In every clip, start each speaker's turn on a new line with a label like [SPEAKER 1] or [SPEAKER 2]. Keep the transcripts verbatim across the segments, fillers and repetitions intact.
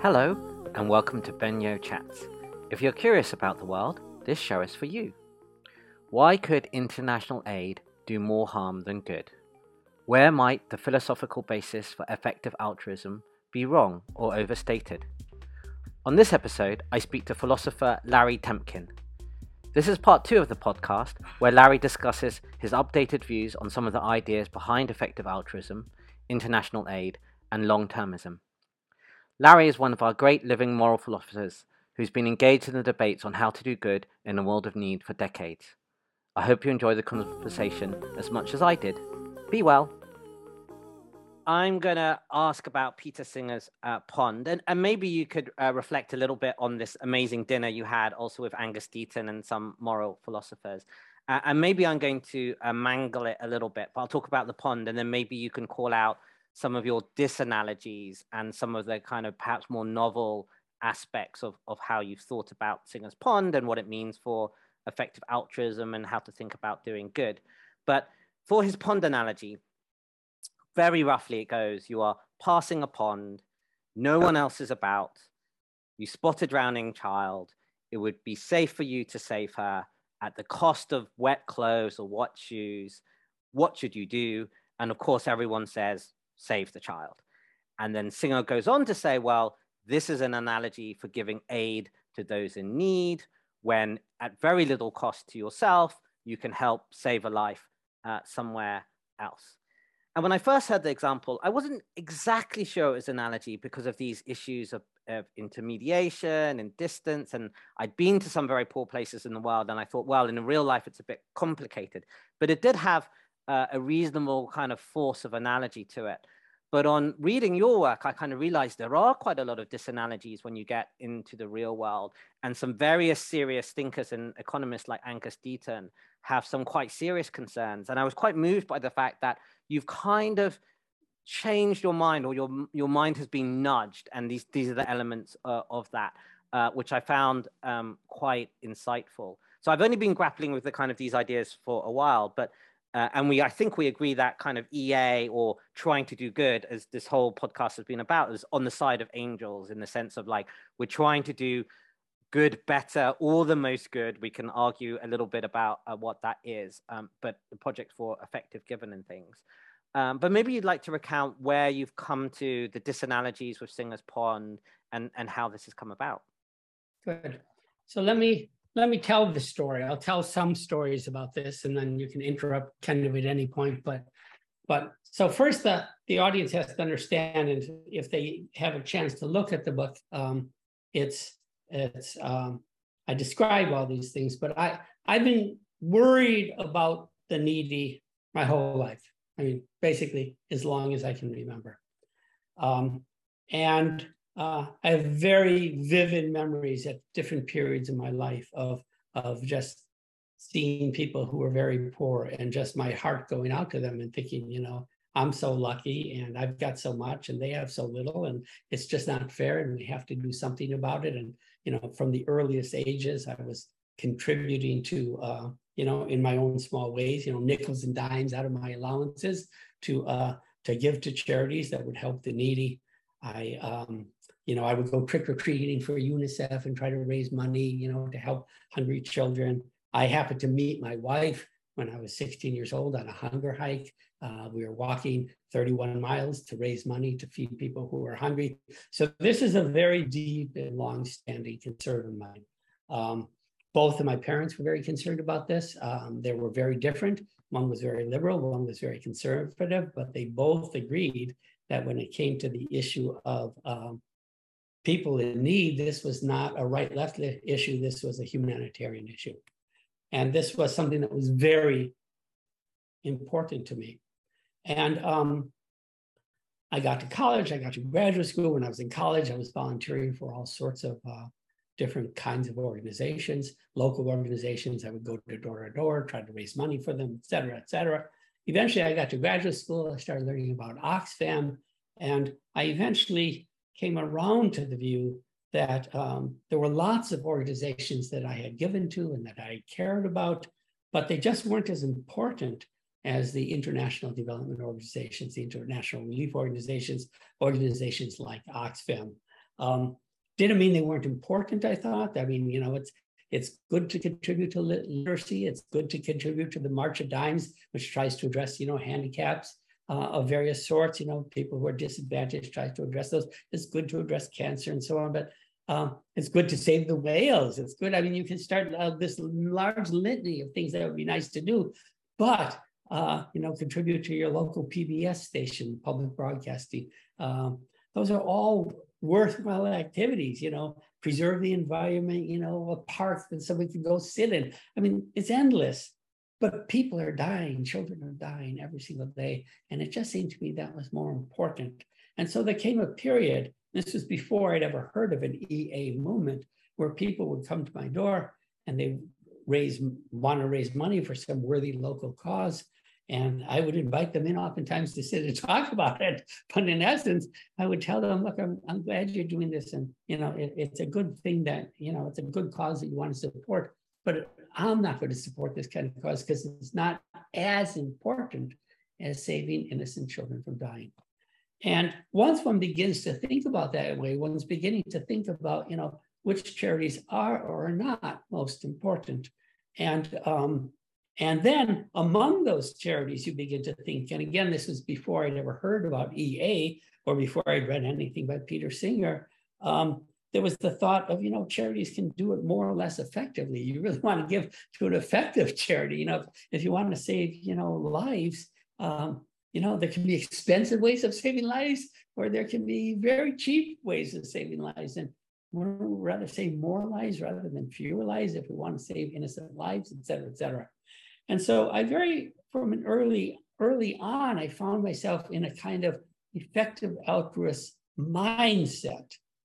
[SPEAKER 1] Hello, and welcome to Benyo Chats. If you're curious about the world, this show is for you. Why could international aid do more harm than good? Where might the philosophical basis for effective altruism be wrong or overstated? On this episode, I speak to philosopher Larry Temkin. This is part two of the podcast, where Larry discusses his updated views on some of the ideas behind effective altruism, international aid, and long-termism. Larry is one of our great living moral philosophers who's been engaged in the debates on how to do good in a world of need for decades. I hope you enjoy the conversation as much as I did. Be well. I'm going to ask about Peter Singer's uh, Pond, and, and maybe you could uh, reflect a little bit on this amazing dinner you had also with Angus Deaton and some moral philosophers. Uh, and maybe I'm going to uh, mangle it a little bit, but I'll talk about the pond, and then maybe you can call out some of your disanalogies and some of the kind of perhaps more novel aspects of, of how you've thought about Singer's Pond and what it means for effective altruism and how to think about doing good. But for his pond analogy, very roughly it goes, you are passing a pond, no one else is about, you spot a drowning child, it would be safe for you to save her at the cost of wet clothes or wet shoes. What should you do? And of course, everyone says, save the child. And then Singer goes on to say, well, this is an analogy for giving aid to those in need, when at very little cost to yourself, you can help save a life uh, somewhere else. And when I first heard the example, I wasn't exactly sure it was an analogy because of these issues of, of intermediation and distance. And I'd been to some very poor places in the world, and I thought, well, in real life, it's a bit complicated. But it did have uh, a reasonable kind of force of analogy to it. But on reading your work, I kind of realized there are quite a lot of disanalogies when you get into the real world. And some various serious thinkers and economists like Angus Deaton have some quite serious concerns. And I was quite moved by the fact that you've kind of changed your mind, or your your mind has been nudged. And these, these are the elements uh, of that, uh, which I found um, quite insightful. So I've only been grappling with the kind of these ideas for a while, but Uh, and we, I think we agree that kind of E A, or trying to do good, as this whole podcast has been about, is on the side of angels, in the sense of like, we're trying to do good better, or the most good. We can argue a little bit about uh, what that is, um, but the project for effective given and things. Um, but maybe you'd like to recount where you've come to the disanalogies with Singer's Pond, and, and how this has come about.
[SPEAKER 2] Good. So let me Let me tell the story. I'll tell some stories about this, and then you can interrupt kind of at any point. But, but so first, the, the audience has to understand, and if they have a chance to look at the book, um, it's it's um, I describe all these things. But I I've been worried about the needy my whole life. I mean, basically as long as I can remember, um, and. Uh, I have very vivid memories at different periods in my life of, of just seeing people who were very poor, and just my heart going out to them and thinking, you know, I'm so lucky and I've got so much and they have so little, and it's just not fair, and we have to do something about it. And, you know, from the earliest ages, I was contributing to, uh, you know, in my own small ways, you know, nickels and dimes out of my allowances to, uh, to give to charities that would help the needy. I, um, you know, I would go trick-or-treating for UNICEF and try to raise money, you know, to help hungry children. I happened to meet my wife when I was sixteen years old on a hunger hike. Uh, we were walking thirty-one miles to raise money to feed people who were hungry. So this is a very deep and long-standing concern of mine. Um, both of my parents were very concerned about this. Um, they were very different. One was very liberal, one was very conservative, but they both agreed that when it came to the issue of um, people in need, this was not a right-left issue, this was a humanitarian issue. And this was something that was very important to me. And um, I got to college, I got to graduate school. When I was in college, I was volunteering for all sorts of uh, different kinds of organizations, local organizations. I would go to door to door, try to raise money for them, et cetera, et cetera. Eventually, I got to graduate school, I started learning about Oxfam, and I eventually came around to the view that um, there were lots of organizations that I had given to and that I cared about, but they just weren't as important as the international development organizations, the international relief organizations, organizations like Oxfam. Um, didn't mean they weren't important, I thought. I mean, you know, it's it's good to contribute to literacy. It's good to contribute to the March of Dimes, which tries to address, you know, handicaps uh, of various sorts, you know, people who are disadvantaged, tries to address those. It's good to address cancer and so on, but um, it's good to save the whales. It's good. I mean, you can start uh, this large litany of things that would be nice to do, but, uh, you know, contribute to your local P B S station, public broadcasting. Um, those are all worthwhile activities, you know, preserve the environment, you know, a park that somebody can go sit in. I mean, it's endless, but people are dying, children are dying every single day. And it just seemed to me that was more important. And so there came a period, this was before I'd ever heard of an E A movement, where people would come to my door and they raise, want to raise money for some worthy local cause. And I would invite them in oftentimes to sit and talk about it. But in essence, I would tell them, look, I'm, I'm glad you're doing this. And, you know, it, it's a good thing that, you know, it's a good cause that you want to support. But I'm not going to support this kind of cause because it's not as important as saving innocent children from dying. And once one begins to think about that way, one's beginning to think about, you know, which charities are or are not most important. And, um, And then among those charities, you begin to think, and again, this was before I'd ever heard about E A or before I'd read anything by Peter Singer, um, there was the thought of, you know, charities can do it more or less effectively. You really want to give to an effective charity. You know, if, if you want to save, you know, lives, um, you know, there can be expensive ways of saving lives, or there can be very cheap ways of saving lives. And we'd rather save more lives rather than fewer lives if we want to save innocent lives, et cetera, et cetera. And so I very, from an early, early on, I found myself in a kind of effective altruist mindset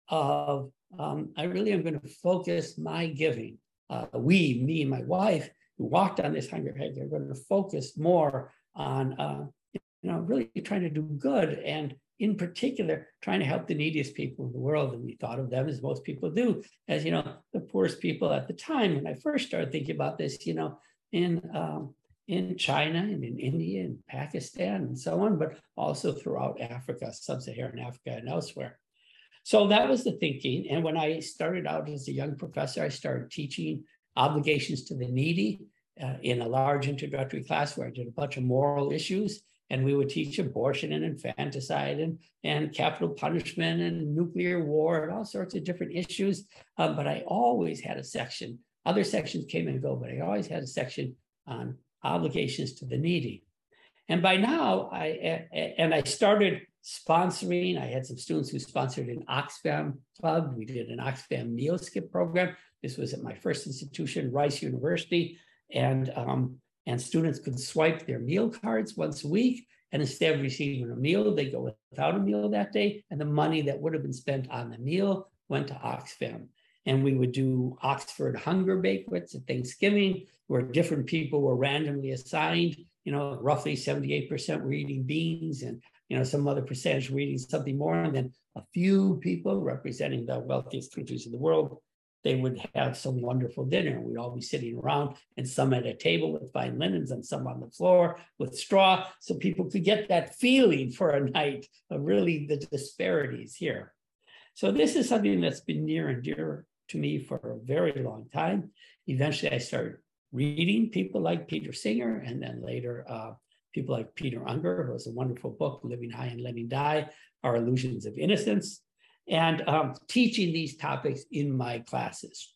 [SPEAKER 2] of, um, I really am going to focus my giving. Uh, we, me and my wife, who walked on this hunger hedge, are going to focus more on, uh, you know, really trying to do good, and in particular, trying to help the neediest people in the world. And we thought of them, as most people do, as, you know, the poorest people at the time. When I first started thinking about this, you know, in um, in China and in India and Pakistan and so on, but also throughout Africa, sub-Saharan Africa and elsewhere. So that was the thinking. And when I started out as a young professor, I started teaching obligations to the needy uh, in a large introductory class where I did a bunch of moral issues. And we would teach abortion and infanticide and, and capital punishment and nuclear war and all sorts of different issues. Um, but I always had a section. Other sections came and go, but I always had a section on obligations to the needy. And by now, I and I started sponsoring. I had some students who sponsored an Oxfam club. We did an Oxfam meal skip program. This was at my first institution, Rice University. And, um, and students could swipe their meal cards once a week. And instead of receiving a meal, they go without a meal that day. And the money that would have been spent on the meal went to Oxfam. And we would do Oxford hunger banquets at Thanksgiving, where different people were randomly assigned. You know, roughly seventy-eight percent were eating beans, and, you know, some other percentage were eating something more. And then a few people representing the wealthiest countries in the world, they would have some wonderful dinner. We'd all be sitting around, and some at a table with fine linens and some on the floor with straw, so people could get that feeling for a night of really the disparities here. So this is something that's been near and dear to me for a very long time. Eventually, I started reading people like Peter Singer, and then later uh, people like Peter Unger, who has a wonderful book, Living High and Letting Die, Our Illusions of Innocence, and um, teaching these topics in my classes.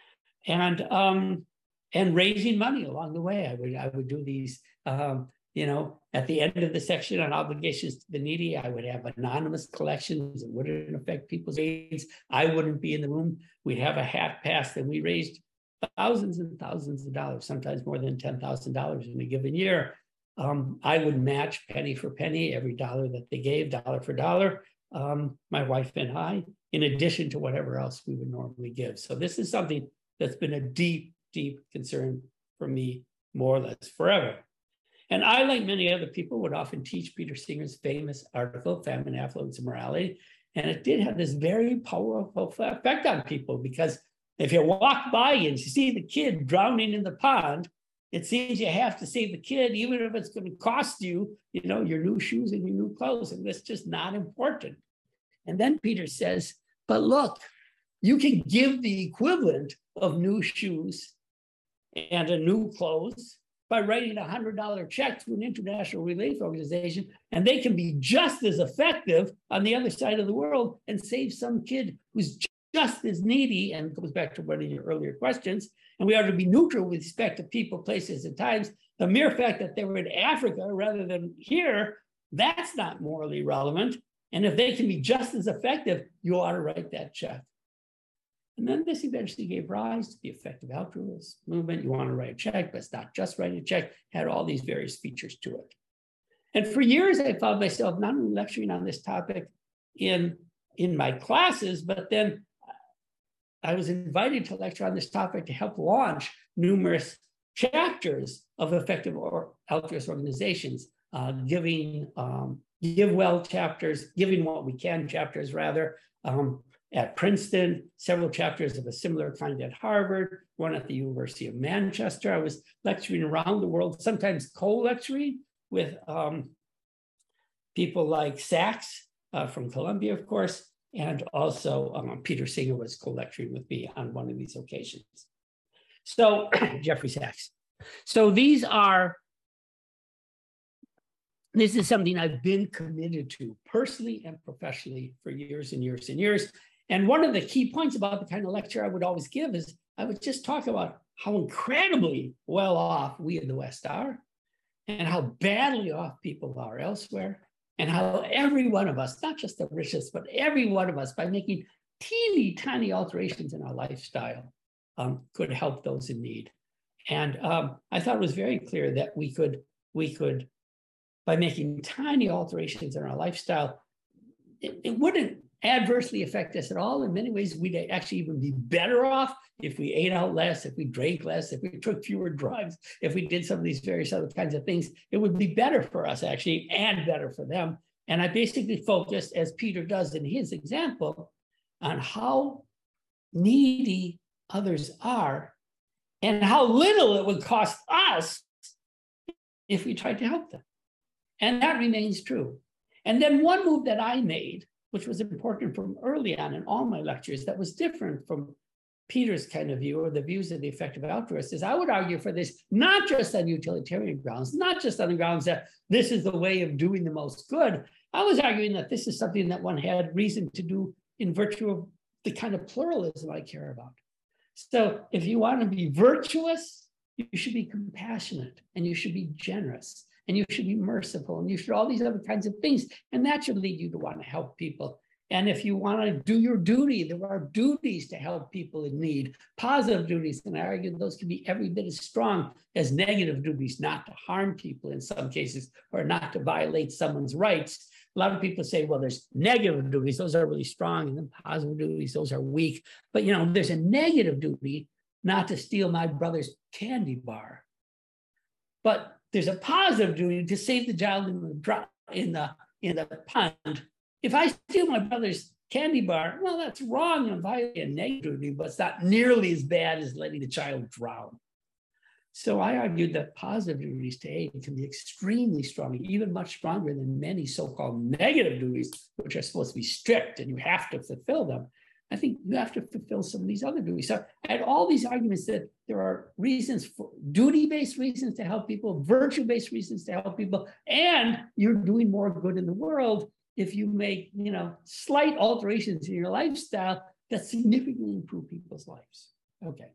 [SPEAKER 2] And, um, and raising money along the way. I would, I would do these, um, you know, at the end of the section on obligations to the needy, I would have anonymous collections. It wouldn't affect people's grades. I wouldn't be in the room. We'd have a hat pass, and we raised thousands and thousands of dollars, sometimes more than ten thousand dollars in a given year. Um, I would match penny for penny, every dollar that they gave, dollar for dollar, um, my wife and I, in addition to whatever else we would normally give. So this is something that's been a deep, deep concern for me, more or less forever. And I, like many other people, would often teach Peter Singer's famous article, Famine, Affluence, and Morality. And it did have this very powerful effect on people, because if you walk by and you see the kid drowning in the pond, it seems you have to save the kid, even if it's going to cost you, you know, your new shoes and your new clothes. And that's just not important. And then Peter says, But look, you can give the equivalent of new shoes and a new clothes by writing a one hundred dollar check to an international relief organization, and they can be just as effective on the other side of the world and save some kid who's just as needy, and it goes back to one of your earlier questions, and we ought to be neutral with respect to people, places, and times. The mere fact that they were in Africa rather than here, that's not morally relevant. And if they can be just as effective, you ought to write that check. And then this eventually gave rise to the effective altruist movement. You want to write a check, but it's not just writing a check, had all these various features to it. And for years, I found myself not only lecturing on this topic in, in my classes, but then I was invited to lecture on this topic to help launch numerous chapters of effective or altruist organizations, uh, giving um, Give Well chapters, Giving What We Can chapters rather, um, at Princeton, several chapters of a similar kind at Harvard, one at the University of Manchester. I was lecturing around the world, sometimes co-lecturing with um, people like Sachs uh, from Columbia, of course, and also um, Peter Singer was co-lecturing with me on one of these occasions. So, Jeffrey Sachs. So these are, this is something I've been committed to personally and professionally for years and years and years. And one of the key points about the kind of lecture I would always give is I would just talk about how incredibly well off we in the West are, and how badly off people are elsewhere, and how every one of us, not just the richest, but every one of us, by making teeny tiny alterations in our lifestyle, um, could help those in need. And um, I thought it was very clear that we could, we could, by making tiny alterations in our lifestyle, it, it wouldn't adversely affect us at all. In many ways, we'd actually even be better off if we ate out less, if we drank less, if we took fewer drugs, if we did some of these various other kinds of things. It would be better for us actually, and better for them. And I basically focused, as Peter does in his example, on how needy others are and how little it would cost us if we tried to help them. And that remains true. And then one move that I made, which was important from early on in all my lectures, that was different from Peter's kind of view or the views of the effective altruist, is I would argue for this, not just on utilitarian grounds, not just on the grounds that this is the way of doing the most good. I was arguing that this is something that one had reason to do in virtue of the kind of pluralism I care about. So if you want to be virtuous, you should be compassionate, and you should be generous, and you should be merciful, and you should all these other kinds of things. And that should lead you to want to help people. And if you want to do your duty, there are duties to help people in need, positive duties. And I argue those can be every bit as strong as negative duties, not to harm people in some cases, or not to violate someone's rights. A lot of people say, well, there's negative duties, those are really strong, and then positive duties, those are weak. But you know, there's a negative duty not to steal my brother's candy bar. But there's a positive duty to save the child in the, in the, in the pond. If I steal my brother's candy bar, well, that's wrong and violating a negative duty, but it's not nearly as bad as letting the child drown. So I argued that positive duties to aid can be extremely strong, even much stronger than many so-called negative duties, which are supposed to be strict and you have to fulfill them. I think you have to fulfill some of these other duties. So I had all these arguments that there are reasons for duty-based reasons to help people, virtue-based reasons to help people, and you're doing more good in the world if you make, you know, slight alterations in your lifestyle that significantly improve people's lives. Okay.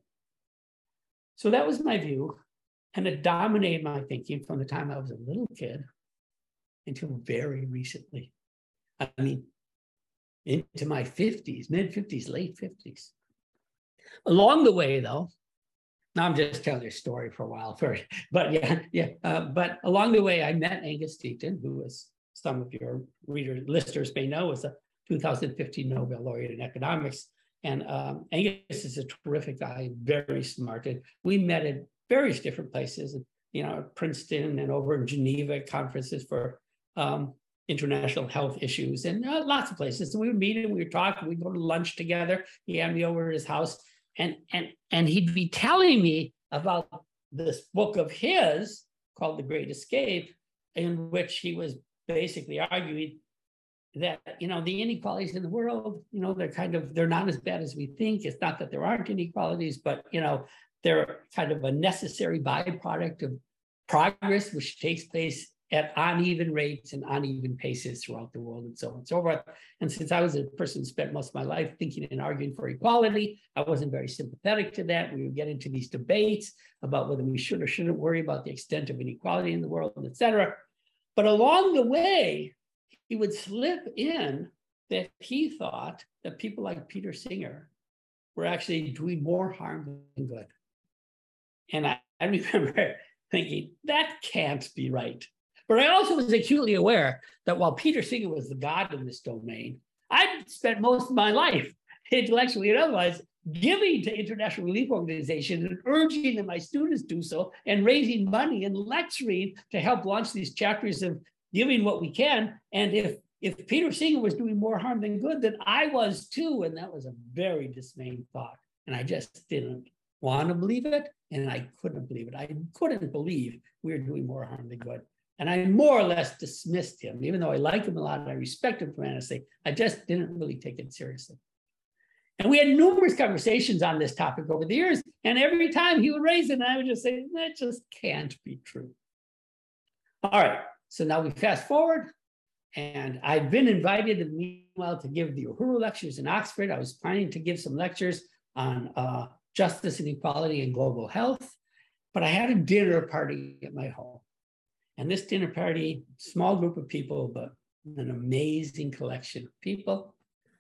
[SPEAKER 2] So that was my view, and it dominated my thinking from the time I was a little kid until very recently. I mean, into my fifties, mid fifties, late fifties. Along the way, though, now I'm just telling a story for a while first, but yeah, yeah. Uh, but along the way, I met Angus Deaton, who was, some of your readers, listeners may know, was a two thousand fifteen Nobel laureate in economics. And um, Angus is a terrific guy, very smart. And we met at various different places, you know, at Princeton and over in Geneva at conferences for um, international health issues, and uh, lots of places. So we would meet and we would talk, and we'd go to lunch together. He had me over at his house, and, and, and he'd be telling me about this book of his called The Great Escape, in which he was basically arguing that, you know, the inequalities in the world, you know, they're kind of, they're not as bad as we think. It's not that there aren't inequalities, but, you know, they're kind of a necessary byproduct of progress, which takes place at uneven rates and uneven paces throughout the world and so on and so forth. And since I was a person who spent most of my life thinking and arguing for equality, I wasn't very sympathetic to that. We would get into these debates about whether we should or shouldn't worry about the extent of inequality in the world, et cetera. But along the way, he would slip in that he thought that people like Peter Singer were actually doing more harm than good. And I, I remember thinking, that can't be right. But I also was acutely aware that while Peter Singer was the god in this domain, I'd spent most of my life, intellectually and otherwise, giving to international relief organizations and urging that my students do so and raising money and lecturing to help launch these chapters of giving what we can. And if, if Peter Singer was doing more harm than good, then I was too. And that was a very dismaying thought. And I just didn't want to believe it. And I couldn't believe it. I couldn't believe we were doing more harm than good. And I more or less dismissed him, even though I like him a lot and I respect him tremendously. I just didn't really take it seriously. And we had numerous conversations on this topic over the years. And every time he would raise it, and I would just say, that just can't be true. All right. So now we fast forward. And I've been invited in the meanwhile to give the Uhuru lectures in Oxford. I was planning to give some lectures on uh, justice and equality and global health. But I had a dinner party at my home. And this dinner party, small group of people, but an amazing collection of people.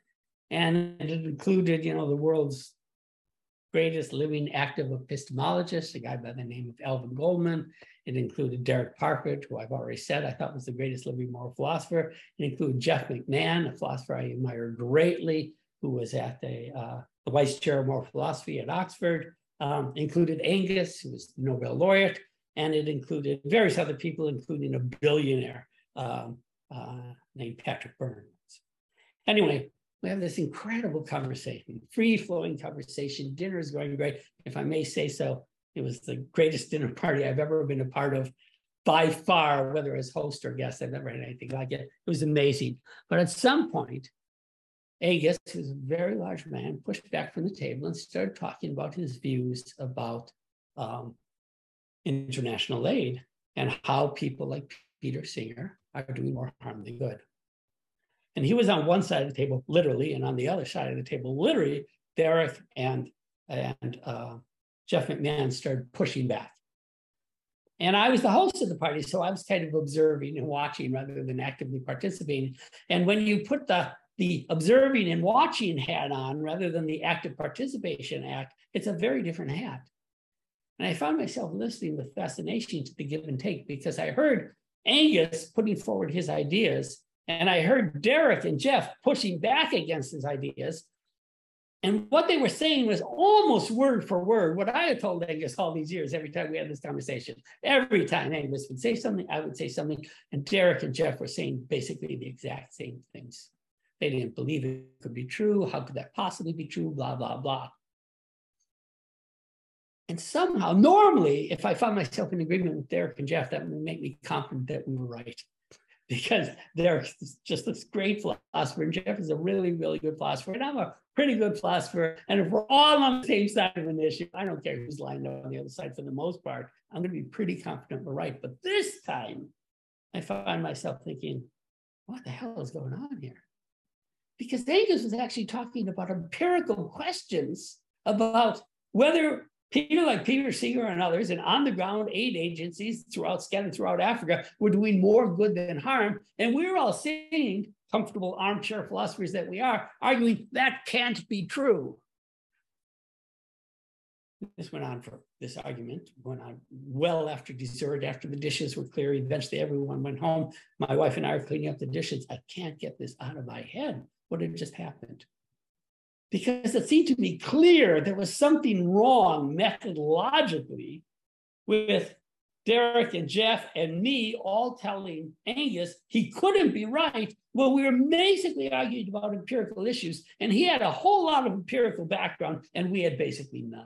[SPEAKER 2] And it included, you know, the world's greatest living active epistemologist, a guy by the name of Alvin Goldman. It included Derek Parker, who I've already said I thought was the greatest living moral philosopher. It included Jeff McMahon, a philosopher I admire greatly, who was at the, uh, the Vice Chair of Moral Philosophy at Oxford. Um, included Angus, who was the Nobel laureate. And it included various other people, including a billionaire um, uh, named Patrick Burns. Anyway, we have this incredible conversation, free-flowing conversation. Dinner is going great. If I may say so, it was the greatest dinner party I've ever been a part of by far, whether as host or guest. I've never had anything like it. It was amazing. But at some point, Angus, who's a very large man, pushed back from the table and started talking about his views about um, international aid and how people like Peter Singer are doing more harm than good. And he was on one side of the table, literally, and on the other side of the table, literally, Derek and, and uh, Jeff McMahon started pushing back. And I was the host of the party, so I was kind of observing and watching rather than actively participating. And when you put the, the observing and watching hat on rather than the active participation act, it's a very different hat. And I found myself listening with fascination to the give and take because I heard Angus putting forward his ideas, and I heard Derek and Jeff pushing back against his ideas. And what they were saying was almost word for word what I had told Angus all these years, every time we had this conversation. Every time Angus would say something, I would say something, and Derek and Jeff were saying basically the exact same things. They didn't believe it could be true. How could that possibly be true? Blah, blah, blah. And somehow, normally, if I found myself in agreement with Derek and Jeff, that would make me confident that we were right. Because Derek is just this great philosopher, and Jeff is a really, really good philosopher, and I'm a pretty good philosopher. And if we're all on the same side of an issue, I don't care who's lined up on the other side for the most part, I'm going to be pretty confident we're right. But this time, I find myself thinking, what the hell is going on here? Because Angus was actually talking about empirical questions about whether people like Peter Singer and others and on-the-ground aid agencies throughout, scattered throughout Africa were doing more good than harm. And we were all sitting, comfortable armchair philosophers that we are, arguing that can't be true. This went on for, this argument went on well after dessert, after the dishes were clear. Eventually everyone went home. My wife and I are cleaning up the dishes. I can't get this out of my head. What had just happened? Because it seemed to me clear there was something wrong methodologically with Derek and Jeff and me all telling Angus he couldn't be right. Well, we were basically arguing about empirical issues, and he had a whole lot of empirical background, and we had basically none.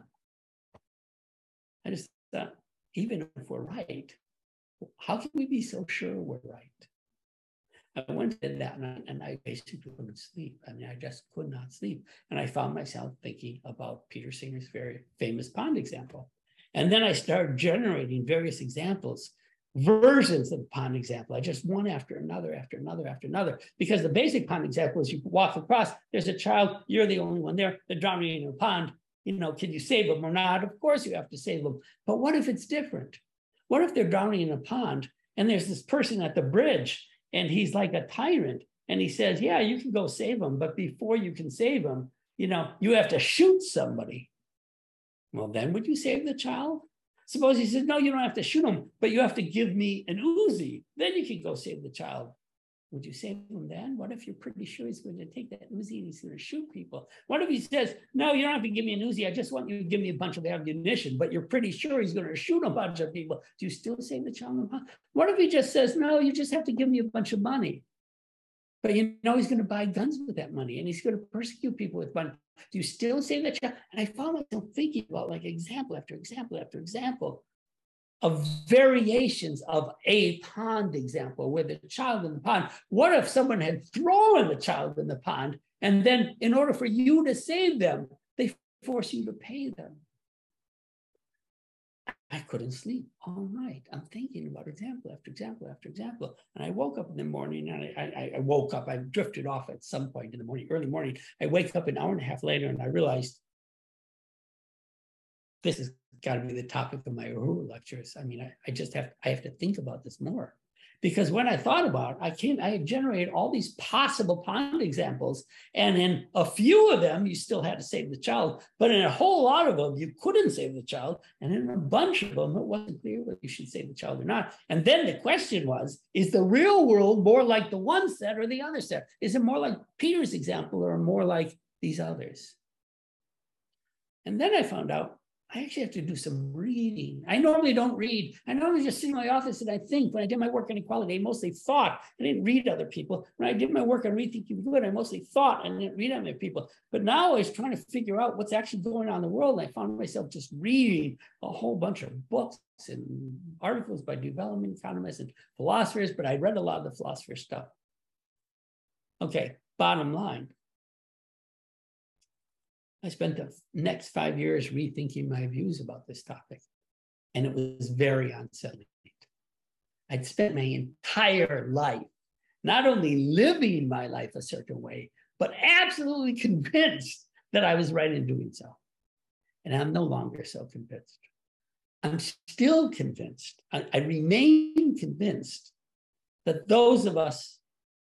[SPEAKER 2] I just thought, even if we're right, how can we be so sure we're right? I went to that night and I basically couldn't sleep. I mean, I just could not sleep. And I found myself thinking about Peter Singer's very famous pond example. And then I started generating various examples, versions of the pond example. I just one after another, after another, after another, because the basic pond example is you walk across, there's a child, you're the only one there, they're drowning in a pond. You know, can you save them or not? Of course you have to save them. But what if it's different? What if they're drowning in a pond and there's this person at the bridge and he's like a tyrant and he says, yeah, you can go save them, but before you can save them, you know, you have to shoot somebody. Well, then would you save the child? Suppose he says, no, you don't have to shoot him, but you have to give me an Uzi. Then you can go save the child. Would you save him then? What if you're pretty sure he's going to take that Uzi and he's going to shoot people? What if he says, no, you don't have to give me an Uzi. I just want you to give me a bunch of ammunition, but you're pretty sure he's going to shoot a bunch of people. Do you still save the child? What if he just says, no, you just have to give me a bunch of money? But you know he's going to buy guns with that money and he's going to persecute people with money. Do you still save that child? And I found myself thinking about like example after example after example of variations of a pond example where the child in the pond. What if someone had thrown the child in the pond and then in order for you to save them, they force you to pay them? I couldn't sleep all night. I'm thinking about example after example after example. And I woke up in the morning and I, I, I woke up, I drifted off at some point in the morning, early morning. I wake up an hour and a half later and I realized this has got to be the topic of my Uhuru lectures. I mean, I, I just have, I have to think about this more. Because when I thought about it, I came, I had generated all these possible pond examples. And in a few of them, you still had to save the child. But in a whole lot of them, you couldn't save the child. And in a bunch of them, it wasn't clear whether you should save the child or not. And then the question was, is the real world more like the one set or the other set? Is it more like Peter's example or more like these others? And then I found out I actually have to do some reading. I normally don't read. I normally just sit in my office and I think. When I did my work on equality, I mostly thought. I didn't read other people. When I did my work on Rethinking Good, I mostly thought and didn't read other people. But now I was trying to figure out what's actually going on in the world. And I found myself just reading a whole bunch of books and articles by development economists and philosophers, but I read a lot of the philosopher stuff. Okay, bottom line. I spent the next five years rethinking my views about this topic, and it was very unsettling. I'd spent my entire life not only living my life a certain way, but absolutely convinced that I was right in doing so. And I'm no longer so convinced. I'm still convinced, I, I remain convinced that those of us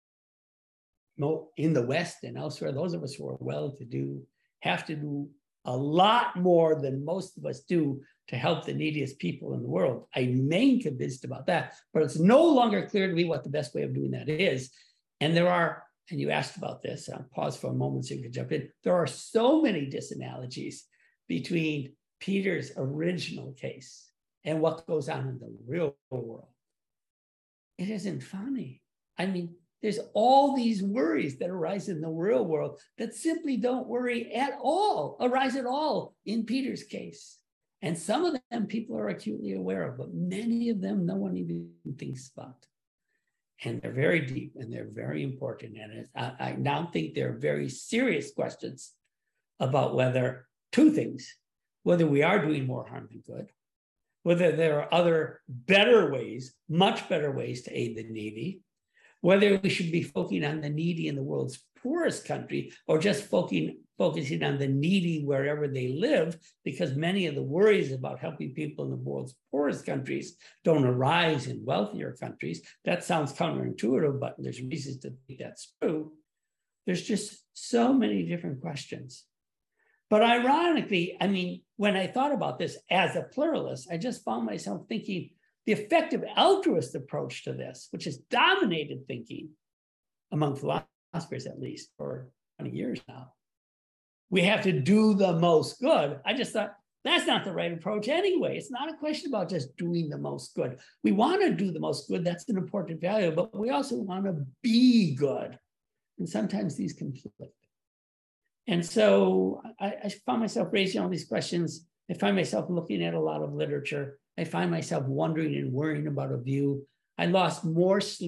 [SPEAKER 2] in the West and elsewhere, those of us who are well-to-do, have to do a lot more than most of us do to help the neediest people in the world. I remain convinced about that, but it's no longer clear to me what the best way of doing that is. And there are, and you asked about this, I'll pause for a moment so you can jump in. There are so many disanalogies between Peter's original case and what goes on in the real world. It isn't funny. I mean, there's all these worries that arise in the real world that simply don't worry at all, arise at all in Peter's case. And some of them people are acutely aware of, but many of them no one even thinks about. And they're very deep and they're very important. And I, I now think they're very serious questions about whether, two things, whether we are doing more harm than good, whether there are other better ways, much better ways to aid the needy, whether we should be focusing on the needy in the world's poorest country or just focusing, focusing on the needy wherever they live, because many of the worries about helping people in the world's poorest countries don't arise in wealthier countries. That sounds counterintuitive, but there's reasons to think that's true. There's just so many different questions. But ironically, I mean, when I thought about this as a pluralist, I just found myself thinking, the effective altruist approach to this, which has dominated thinking among philosophers, at least for twenty years now, we have to do the most good. I just thought that's not the right approach anyway. It's not a question about just doing the most good. We want to do the most good. That's an important value, but we also want to be good. And sometimes these conflict. And so I, I found myself raising all these questions. I find myself looking at a lot of literature. I find myself wondering and worrying about a view. I lost more sleep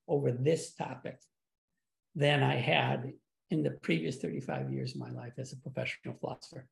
[SPEAKER 2] over this topic than I had in the previous thirty-five years of my life as a professional philosopher.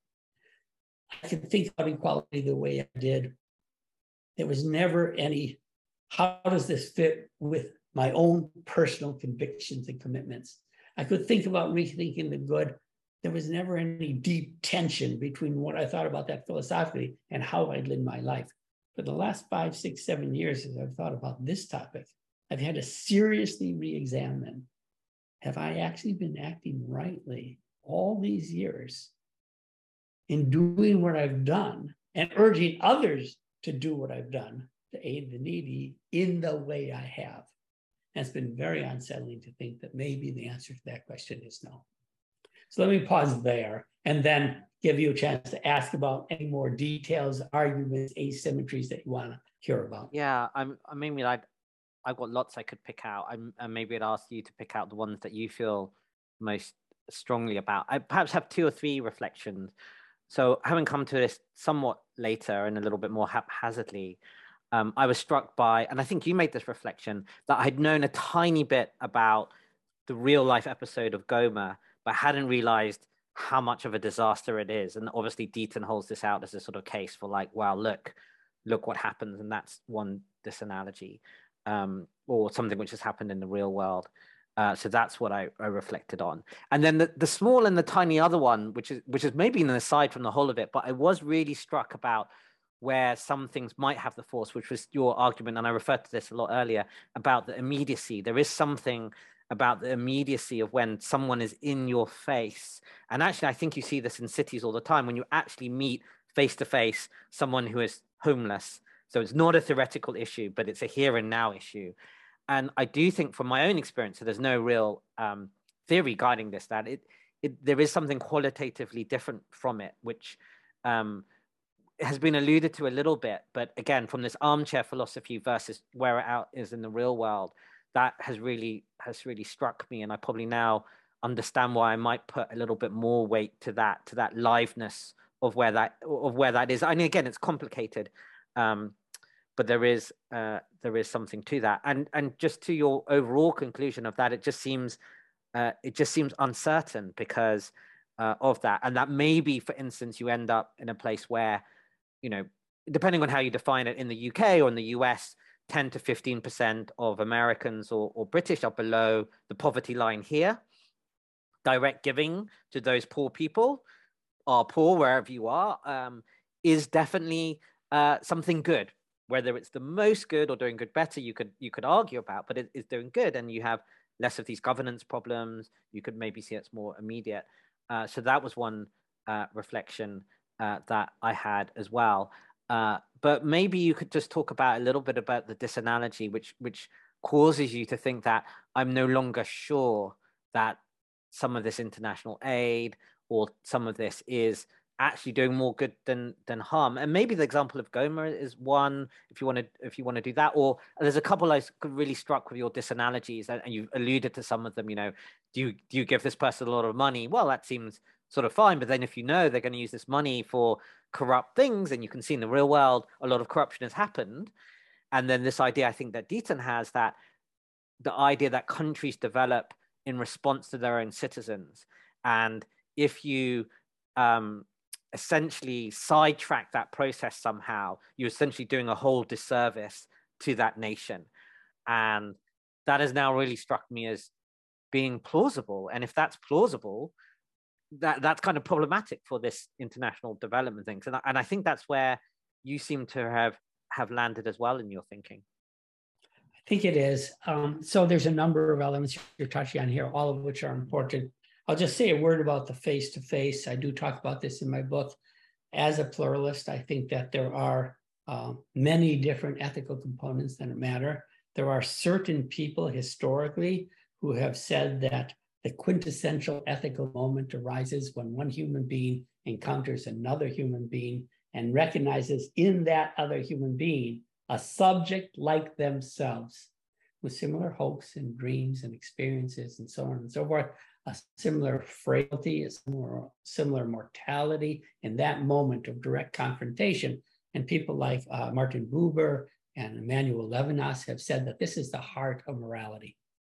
[SPEAKER 2] I could think about equality the way I did. There was never any, how does this fit with my own personal convictions and commitments? I could think about rethinking the good. There was never any deep tension between what I thought about that philosophically and how I lived my life. For the last five, six, seven years, as I've thought about this topic, I've had to seriously re-examine, have I actually been acting rightly all these years in doing what I've done and urging others to do what I've done to aid the needy in the way I have? And it's been very unsettling to think that maybe the answer to that question is no. So let me pause there and then give you a chance to ask about any more details, arguments, asymmetries that you want to hear about.
[SPEAKER 1] Yeah, I'm, I mean, I'd, I've got lots I could pick out. I'm, and maybe I'd ask you to pick out the ones that you feel most strongly about. I perhaps have two or three reflections. So having come to this somewhat later and a little bit more haphazardly, um, I was struck by, and I think you made this reflection, that I'd known a tiny bit about the real life episode of Goma, but hadn't realized how much of a disaster it is. And obviously Deaton holds this out as a sort of case for like, wow, look, look what happens. And that's one disanalogy, um, or something which has happened in the real world. Uh, so that's what I, I reflected on. And then the, the small and the tiny other one, which is which is maybe an aside from the whole of it, but I was really struck about where some things might have the force, which was your argument, and I referred to this a lot earlier, about the immediacy. There is something about the immediacy of when someone is in your face. And actually, I think you see this in cities all the time, when you actually meet face-to-face someone who is homeless. So it's not a theoretical issue, but it's a here and now issue. And I do think from my own experience, so there's no real um, theory guiding this, that it, it there is something qualitatively different from it, which um, has been alluded to a little bit. But again, from this armchair philosophy versus where it out is in the real world, that has really has really struck me. And I probably now understand why I might put a little bit more weight to that, to that liveness of where that of where that is. I mean, again, it's complicated. Um, But there is uh, there is something to that, and and just to your overall conclusion of that, it just seems uh, it just seems uncertain because uh, of that, and that maybe, for instance, you end up in a place where, you know, depending on how you define it, in the U K or in the U S, ten to fifteen percent of Americans or, or British are below the poverty line here. Direct giving to those poor people, are poor wherever you are, um, is definitely uh, something good. Whether it's the most good or doing good better, you could you could argue about, but it is doing good, and you have less of these governance problems. You could maybe see it's more immediate. Uh, so that was one uh, reflection uh, that I had as well. Uh, but maybe you could just talk about a little bit about the disanalogy, which which causes you to think that I'm no longer sure that some of this international aid or some of this is actually doing more good than than harm. And maybe the example of Goma is one, if you want to if you want to do that. Or there's a couple I was really struck with your disanalogies, and, and you alluded to some of them. You know, do you do you give this person a lot of money? Well, that seems sort of fine, but then if you know they're going to use this money for corrupt things, and you can see in the real world a lot of corruption has happened. And then this idea, I think, that Deaton has, that the idea that countries develop in response to their own citizens, and if you um essentially sidetrack that process somehow, you're essentially doing a whole disservice to that nation. And that has now really struck me as being plausible. And if that's plausible, that that's kind of problematic for this international development things. And I, and I think that's where you seem to have have landed as well in your thinking.
[SPEAKER 2] I think it is. Um, so there's a number of elements you're touching on here, all of which are important. I'll just say a word about the face-to-face. I do talk about this in my book. As a pluralist, I think that there are uh, many different ethical components that matter. There are certain people historically who have said that the quintessential ethical moment arises when one human being encounters another human being and recognizes in that other human being a subject like themselves with similar hopes and dreams and experiences and so on and so forth, a similar frailty, a similar, similar mortality in that moment of direct confrontation. And people like uh, Martin Buber and Emmanuel Levinas have said that this is the heart of morality.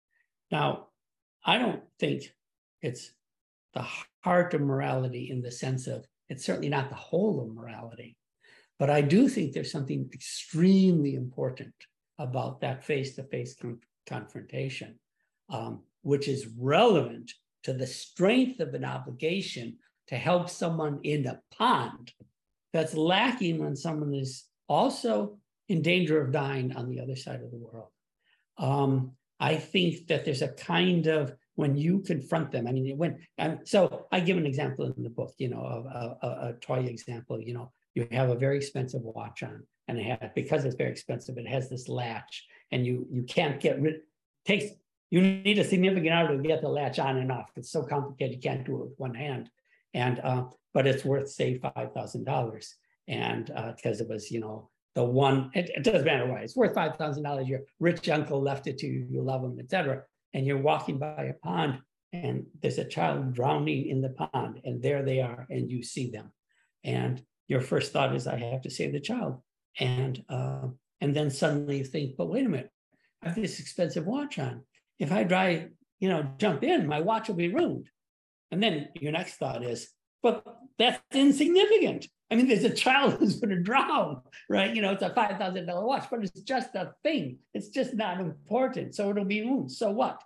[SPEAKER 2] Now, I don't think it's the heart of morality in the sense of it's certainly not the whole of morality. But I do think there's something extremely important about that face-to-face con confrontation, um, which is relevant to the strength of an obligation to help someone in a pond that's lacking when someone is also in danger of dying on the other side of the world. Um, I think that there's a kind of, when you confront them, I mean, when, um, so I give an example in the book, you know, of a, a, a toy example, you know, you have a very expensive watch on, and it has, because it's very expensive, it has this latch, and you you can't get rid, takes, you need a significant amount to get the latch on and off. It's so complicated, you can't do it with one hand. And, uh, but it's worth, say, five thousand dollars. And because uh, it was, you know, the one, it, it doesn't matter why, it's worth five thousand dollars. Your rich uncle left it to you, you love him, et cetera. And you're walking by a pond, and there's a child drowning in the pond, and there they are, and you see them. And your first thought is, I have to save the child. And, uh, and then suddenly you think, but wait a minute, I have this expensive watch on. If I try, you know, jump in, my watch will be ruined. And then your next thought is, but that's insignificant. I mean, there's a child who's going to drown, right? You know, it's a five thousand dollar watch, but it's just a thing. It's just not important. So it'll be ruined. So what?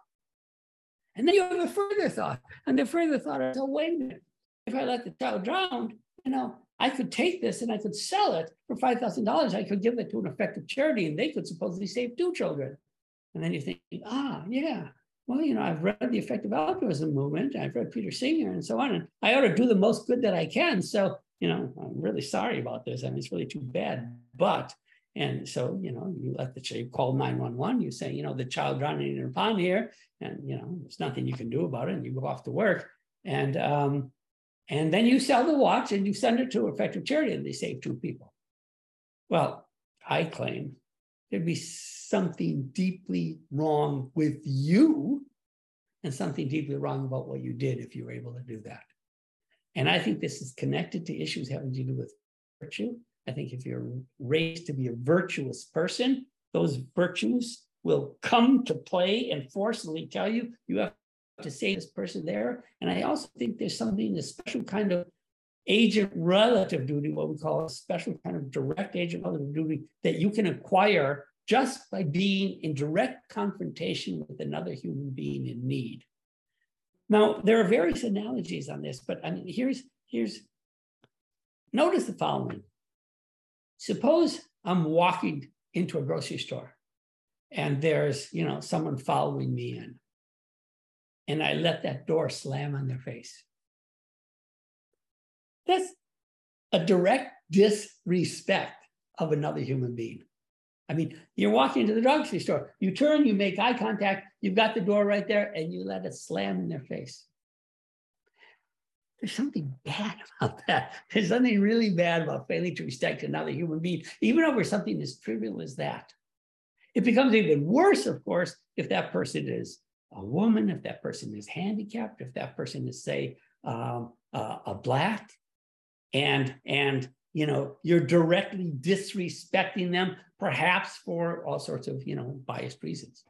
[SPEAKER 2] And then you have a further thought. And the further thought is, oh, wait a minute. If I let the child drown, you know, I could take this and I could sell it for five thousand dollars. I could give it to an effective charity, and they could supposedly save two children. And then you think, ah, yeah, well, you know, I've read the effective altruism movement. I've read Peter Singer and so on, and I ought to do the most good that I can. So, you know, I'm really sorry about this. I mean, it's really too bad. But, and so, you know, you let the child, call nine one one, you say, you know, the child drowning in a pond here, and, you know, there's nothing you can do about it, and you go off to work. And, um, And then you sell the watch and you send it to an effective charity, and they save two people. Well, I claim there'd be something deeply wrong with you and something deeply wrong about what you did if you were able to do that. And I think this is connected to issues having to do with virtue. I think if you're raised to be a virtuous person, those virtues will come to play and forcefully tell you, you have to save this person there. And I also think there's something, a special kind of agent relative duty, what we call a special kind of direct agent relative duty that you can acquire just by being in direct confrontation with another human being in need. Now, there are various analogies on this, but I mean, here's, here's, notice the following. Suppose I'm walking into a grocery store and there's, you know, someone following me in, and I let that door slam on their face. That's a direct disrespect of another human being. I mean, you're walking into the grocery store, you turn, you make eye contact, you've got the door right there, and you let it slam in their face. There's something bad about that. There's something really bad about failing to respect another human being, even over something as trivial as that. It becomes even worse, of course, if that person is a woman, if that person is handicapped, if that person is, say, um, uh, a Black, and, and you know, you're directly disrespecting them, perhaps for all sorts of, you know, biased reasons.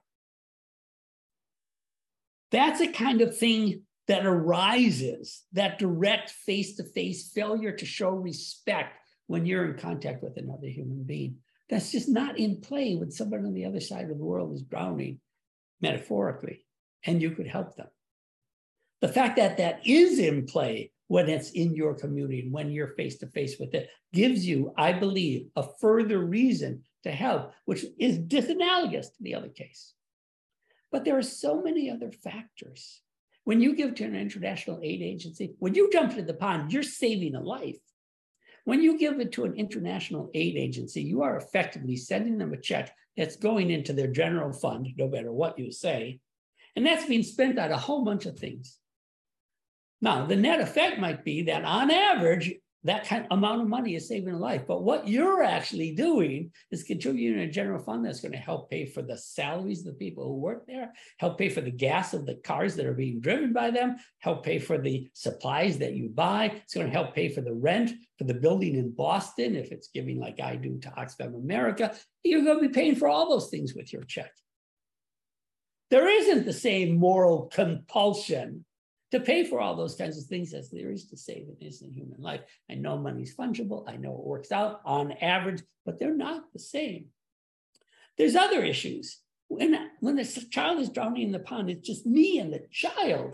[SPEAKER 2] That's a kind of thing that arises, that direct face-to-face failure to show respect when you're in contact with another human being. That's just not in play when someone on the other side of the world is drowning, metaphorically, and you could help them. The fact that that is in play when it's in your community and when you're face-to-face with it gives you, I believe, a further reason to help, which is disanalogous to the other case. But there are so many other factors. When you give to an international aid agency, when you jump into the pond, you're saving a life. When you give it to an international aid agency, you are effectively sending them a check that's going into their general fund, no matter what you say, and that's being spent on a whole bunch of things. Now, the net effect might be that on average, that kind of amount of money is saving a life. But what you're actually doing is contributing to a general fund that's going to help pay for the salaries of the people who work there, help pay for the gas of the cars that are being driven by them, help pay for the supplies that you buy. It's going to help pay for the rent for the building in Boston. If it's giving like I do to Oxfam America, you're going to be paying for all those things with your check. There isn't the same moral compulsion to pay for all those kinds of things as there is to save and is in human life. I know money's fungible. I know it works out on average, but they're not the same. There's other issues. When, when the child is drowning in the pond, it's just me and the child.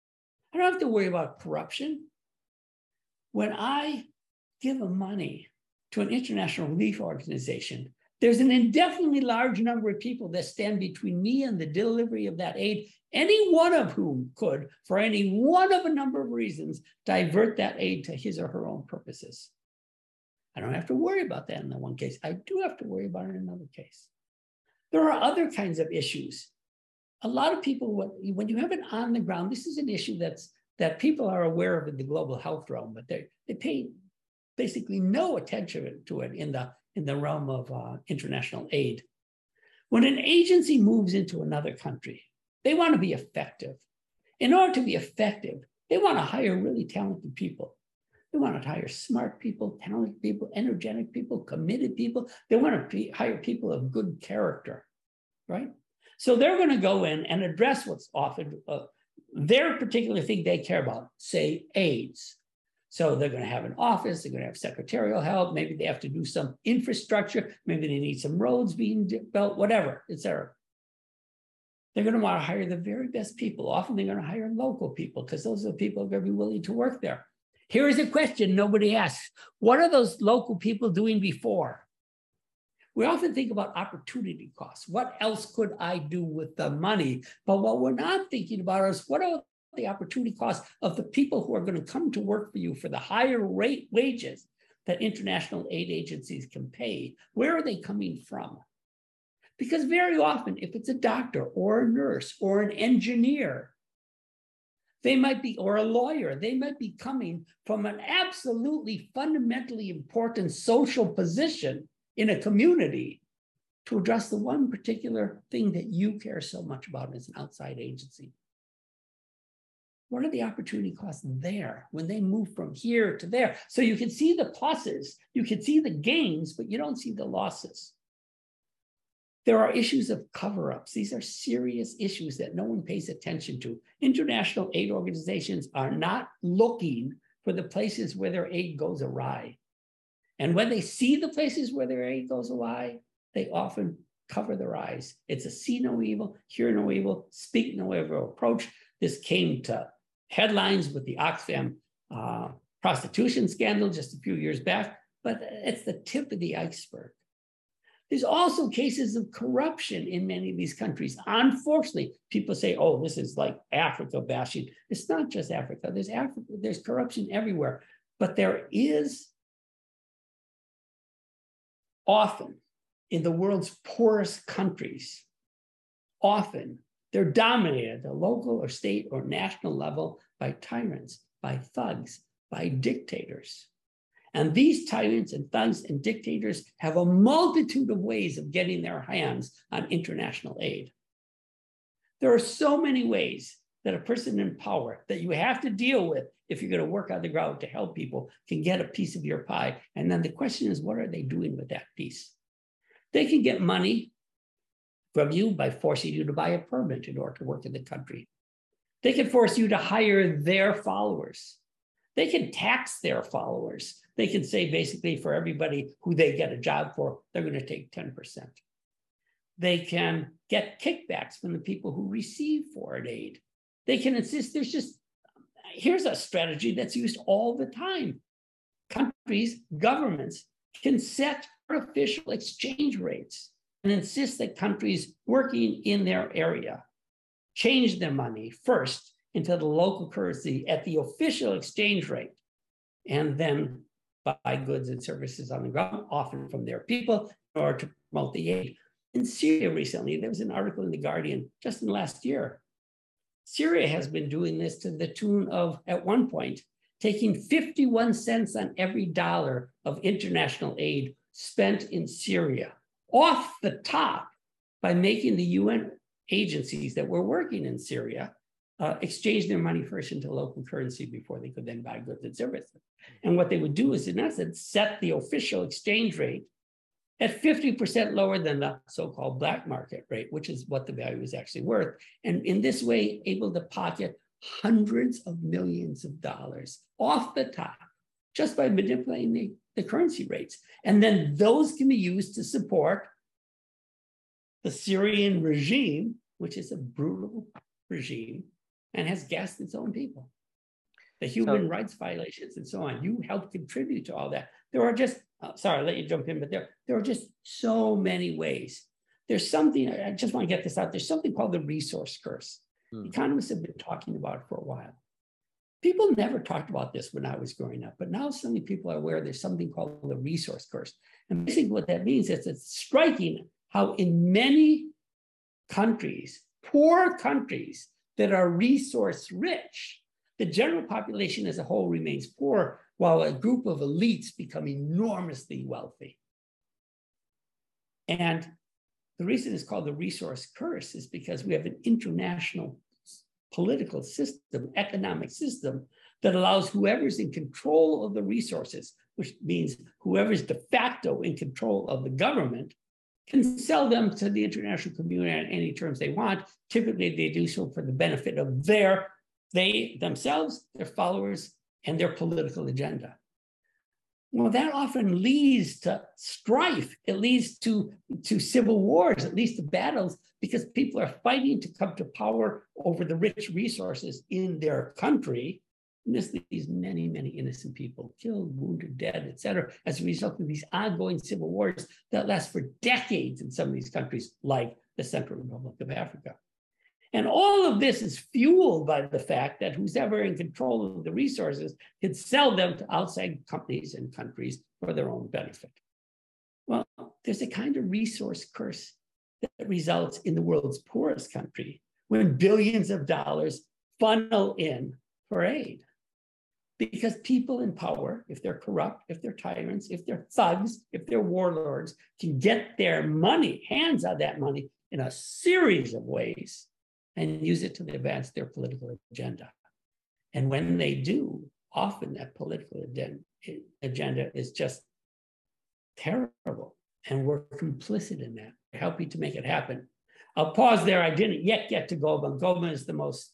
[SPEAKER 2] I don't have to worry about corruption. When I give money to an international relief organization, there's an indefinitely large number of people that stand between me and the delivery of that aid, any one of whom could, for any one of a number of reasons, divert that aid to his or her own purposes. I don't have to worry about that in the one case. I do have to worry about it in another case. There are other kinds of issues. A lot of people, when you have it on the ground, this is an issue that's that people are aware of in the global health realm, but they they pay basically no attention to it in the in the realm of uh, international aid. When an agency moves into another country, they want to be effective. In order to be effective, they want to hire really talented people. They want to hire smart people, talented people, energetic people, committed people. They want to be, hire people of good character, right? So they're going to go in and address what's often uh, their particular thing they care about, say AIDS. So they're going to have an office, they're going to have secretarial help, maybe they have to do some infrastructure, maybe they need some roads being built, whatever, et cetera. They're going to want to hire the very best people. Often they're going to hire local people because those are the people who are going to be willing to work there. Here's a question nobody asks. What are those local people doing before? We often think about opportunity costs. What else could I do with the money? But what we're not thinking about is what are the opportunity costs of the people who are going to come to work for you for the higher rate wages that international aid agencies can pay? Where are they coming from? Because very often, if it's a doctor or a nurse or an engineer, they might be, or a lawyer, they might be coming from an absolutely fundamentally important social position in a community to address the one particular thing that you care so much about as an outside agency. What are the opportunity costs there when they move from here to there? So you can see the pluses, you can see the gains, but you don't see the losses. There are issues of cover-ups. These are serious issues that no one pays attention to. International aid organizations are not looking for the places where their aid goes awry. And when they see the places where their aid goes awry, they often cover their eyes. It's a see no evil, hear no evil, speak no evil approach. This came to headlines with the Oxfam uh, prostitution scandal just a few years back, but it's the tip of the iceberg. There's also cases of corruption in many of these countries. Unfortunately, people say, oh, this is like Africa bashing. It's not just Africa. There's Africa, there's corruption everywhere. But there is often in the world's poorest countries, often they're dominated at the local or state or national level by tyrants, by thugs, by dictators. And these tyrants and thugs and dictators have a multitude of ways of getting their hands on international aid. There are so many ways that a person in power that you have to deal with if you're going to work on the ground to help people can get a piece of your pie. And then the question is, what are they doing with that piece? They can get money from you by forcing you to buy a permit in order to work in the country. They can force you to hire their followers. They can tax their followers. They can say basically for everybody who they get a job for, they're going to take ten percent. They can get kickbacks from the people who receive foreign aid. They can insist there's just, here's a strategy that's used all the time. Countries, governments can set artificial exchange rates and insist that countries working in their area change their money first into the local currency at the official exchange rate, and then buy goods and services on the ground, often from their people, in order to promote the aid. In Syria recently, there was an article in The Guardian just in the last year. Syria has been doing this to the tune of, at one point, taking fifty-one cents on every dollar of international aid spent in Syria off the top by making the U N agencies that were working in Syria uh, exchange their money first into local currency before they could then buy goods and services. And what they would do is, in essence, set the official exchange rate at fifty percent lower than the so-called black market rate, which is what the value is actually worth. And in this way, able to pocket hundreds of millions of dollars off the top just by manipulating the, the currency rates. And then those can be used to support the Syrian regime, which is a brutal regime and has gassed its own people. The human so, rights violations and so on. You help contribute to all that. There are just, uh, sorry, I'll let you jump in, but there, there are just so many ways. There's something, I just want to get this out. There's something called the resource curse. Hmm. Economists have been talking about it for a while. People never talked about this when I was growing up, but now suddenly people are aware there's something called the resource curse. And basically what that means is it's striking how in many countries, poor countries that are resource rich, the general population as a whole remains poor, while a group of elites become enormously wealthy. And the reason it's called the resource curse is because we have an international political system, economic system that allows whoever's in control of the resources, which means whoever's de facto in control of the government, can sell them to the international community on any terms they want. Typically, they do so for the benefit of their, they themselves, their followers, and their political agenda. Well, that often leads to strife. It leads to, to civil wars, it leads to battles, because people are fighting to come to power over the rich resources in their country. And this leaves many, many innocent people killed, wounded, dead, et cetera, as a result of these ongoing civil wars that last for decades in some of these countries, like the Central Republic of Africa. And all of this is fueled by the fact that who's ever in control of the resources can sell them to outside companies and countries for their own benefit. Well, there's a kind of resource curse that results in the world's poorest country when billions of dollars funnel in for aid. Because people in power, if they're corrupt, if they're tyrants, if they're thugs, if they're warlords, can get their money, hands on that money in a series of ways and use it to advance their political agenda. And when they do, often that political agenda is just terrible. And we're complicit in that, helping to make it happen. I'll pause there. I didn't yet get to Goma. Goma is the most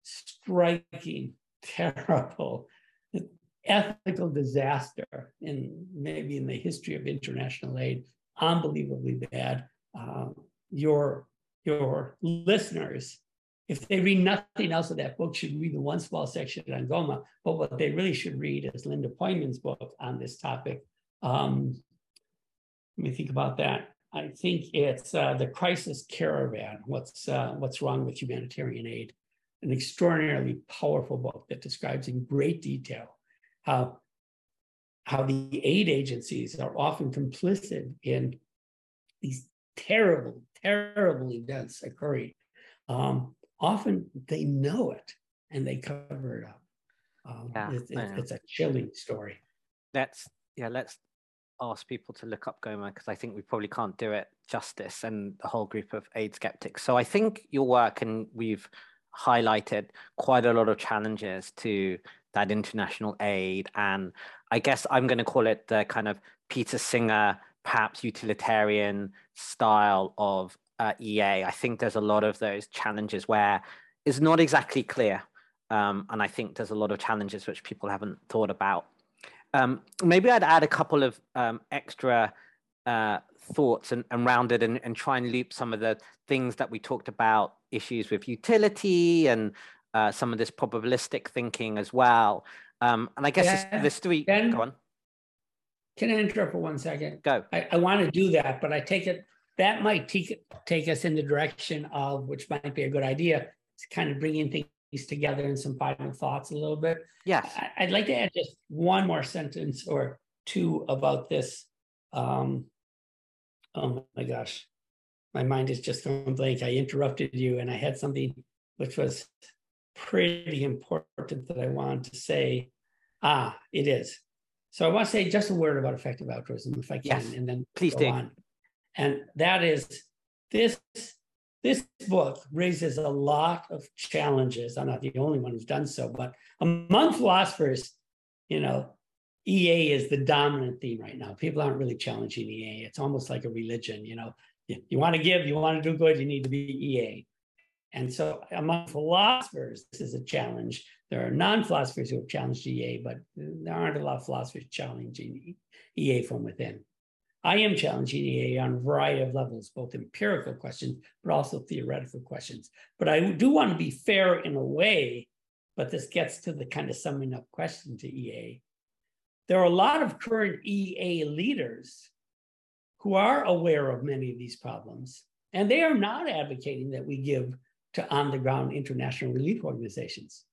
[SPEAKER 2] striking, terrible, ethical disaster in maybe in the history of international aid. Unbelievably bad. Um, your, your listeners, if they read nothing else of that book, should read the one small section on Goma. But what they really should read is Linda Poyman's book on this topic. Um, let me think about that. I think it's uh, The Crisis Caravan, What's, uh, What's Wrong with Humanitarian Aid. An extraordinarily powerful book that describes in great detail how, how the aid agencies are often complicit in these terrible, terrible events occurring. Um, often they know it and they cover it up. Um,
[SPEAKER 1] yeah,
[SPEAKER 2] it's, it's, it's a chilling story.
[SPEAKER 1] Let's, yeah, let's ask people to look up Goma, because I think we probably can't do it justice, and the whole group of aid skeptics. So I think your work, and we've highlighted quite a lot of challenges to that international aid. And I guess I'm going to call it the kind of Peter Singer, perhaps utilitarian style of uh, E A. I think there's a lot of those challenges where it's not exactly clear. Um, and I think there's a lot of challenges which people haven't thought about. Um, maybe I'd add a couple of um, extra uh, thoughts and, and round it and, and try and loop some of the things that we talked about, issues with utility and uh, some of this probabilistic thinking as well. Um, and I guess
[SPEAKER 2] Ben,
[SPEAKER 1] this, this three,
[SPEAKER 2] Ben,
[SPEAKER 1] go on.
[SPEAKER 2] Can I interrupt for one second?
[SPEAKER 1] Go.
[SPEAKER 2] I, I want to do that, but I take it, that might take, take us in the direction of, which might be a good idea, to kind of bringing things together in some final thoughts a little bit.
[SPEAKER 1] Yes.
[SPEAKER 2] I, I'd like to add just one more sentence or two about this. Um, oh my gosh, my mind is just going blank. I interrupted you and I had something which was pretty important that I wanted to say. Ah, it is. So I want to say just a word about effective altruism, if I can,
[SPEAKER 1] yes,
[SPEAKER 2] and then
[SPEAKER 1] please
[SPEAKER 2] go
[SPEAKER 1] do.
[SPEAKER 2] on. And that is, this, this book raises a lot of challenges. I'm not the only one who's done so, but among philosophers, you know, E A is the dominant theme right now. People aren't really challenging E A. It's almost like a religion, you know. You, you want to give, you want to do good, you need to be E A. And so among philosophers, this is a challenge. There are non-philosophers who have challenged E A, but there aren't a lot of philosophers challenging E A from within. I am challenging E A on a variety of levels, both empirical questions, but also theoretical questions. But I do want to be fair in a way, but this gets to the kind of summing up question to E A. There are a lot of current E A leaders who are aware of many of these problems, and they are not advocating that we give to on-the-ground international relief organizations.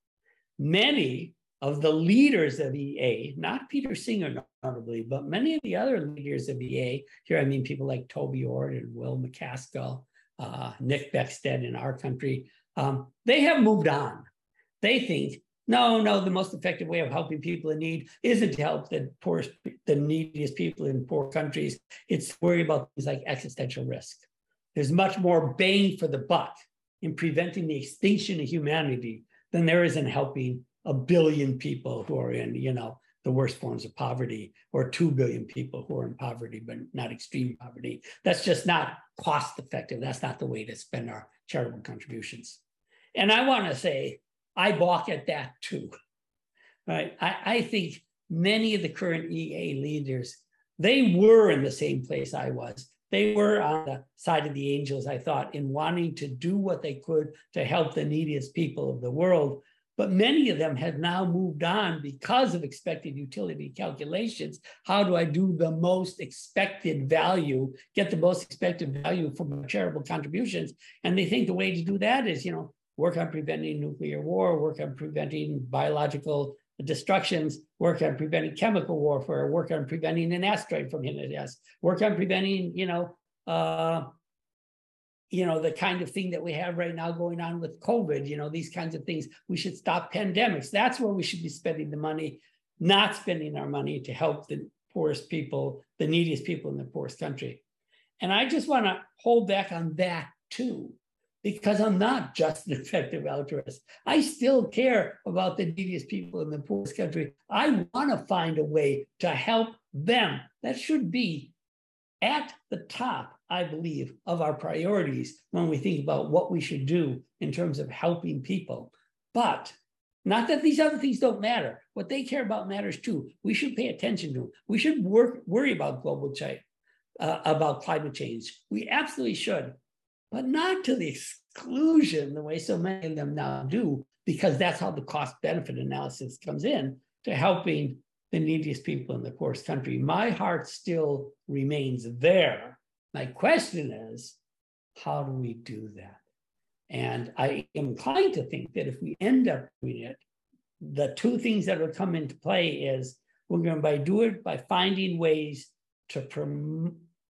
[SPEAKER 2] Many of the leaders of E A, not Peter Singer notably, but many of the other leaders of E A, here I mean people like Toby Ord and Will McCaskill, uh, Nick Beckstead in our country, um, they have moved on. They think, no, no, the most effective way of helping people in need isn't to help the poorest, the neediest people in poor countries. It's to worry about things like existential risk. There's much more bang for the buck in preventing the extinction of humanity than there is in helping a billion people who are in, you know, the worst forms of poverty, or two billion people who are in poverty, but not extreme poverty. That's just not cost effective. That's not the way to spend our charitable contributions. And I want to say, I balk at that too, right? I, I think many of the current E A leaders, they were in the same place I was. They were on the side of the angels, I thought, in wanting to do what they could to help the neediest people of the world. But many of them have now moved on because of expected utility calculations. How do I do the most expected value, get the most expected value from charitable contributions? And they think the way to do that is, you know, work on preventing nuclear war, work on preventing biological destructions, work on preventing chemical warfare, work on preventing an asteroid from hitting us, work on preventing, you know, uh, you know, the kind of thing that we have right now going on with COVID, you know, these kinds of things. We should stop pandemics. That's where we should be spending the money, not spending our money to help the poorest people, the neediest people in the poorest country. And I just want to hold back on that too, because I'm not just an effective altruist. I still care about the neediest people in the poorest country. I want to find a way to help them. That should be at the top, I believe, of our priorities when we think about what we should do in terms of helping people. But not that these other things don't matter. What they care about matters too. We should pay attention to them. We should work, worry about global change, uh, about climate change. We absolutely should. But not to the exclusion the way so many of them now do, because that's how the cost-benefit analysis comes in to helping the neediest people in the poorest country. My heart still remains there. My question is, how do we do that? And I am inclined to think that if we end up doing it, the two things that will come into play is we're going to do it by finding ways to promote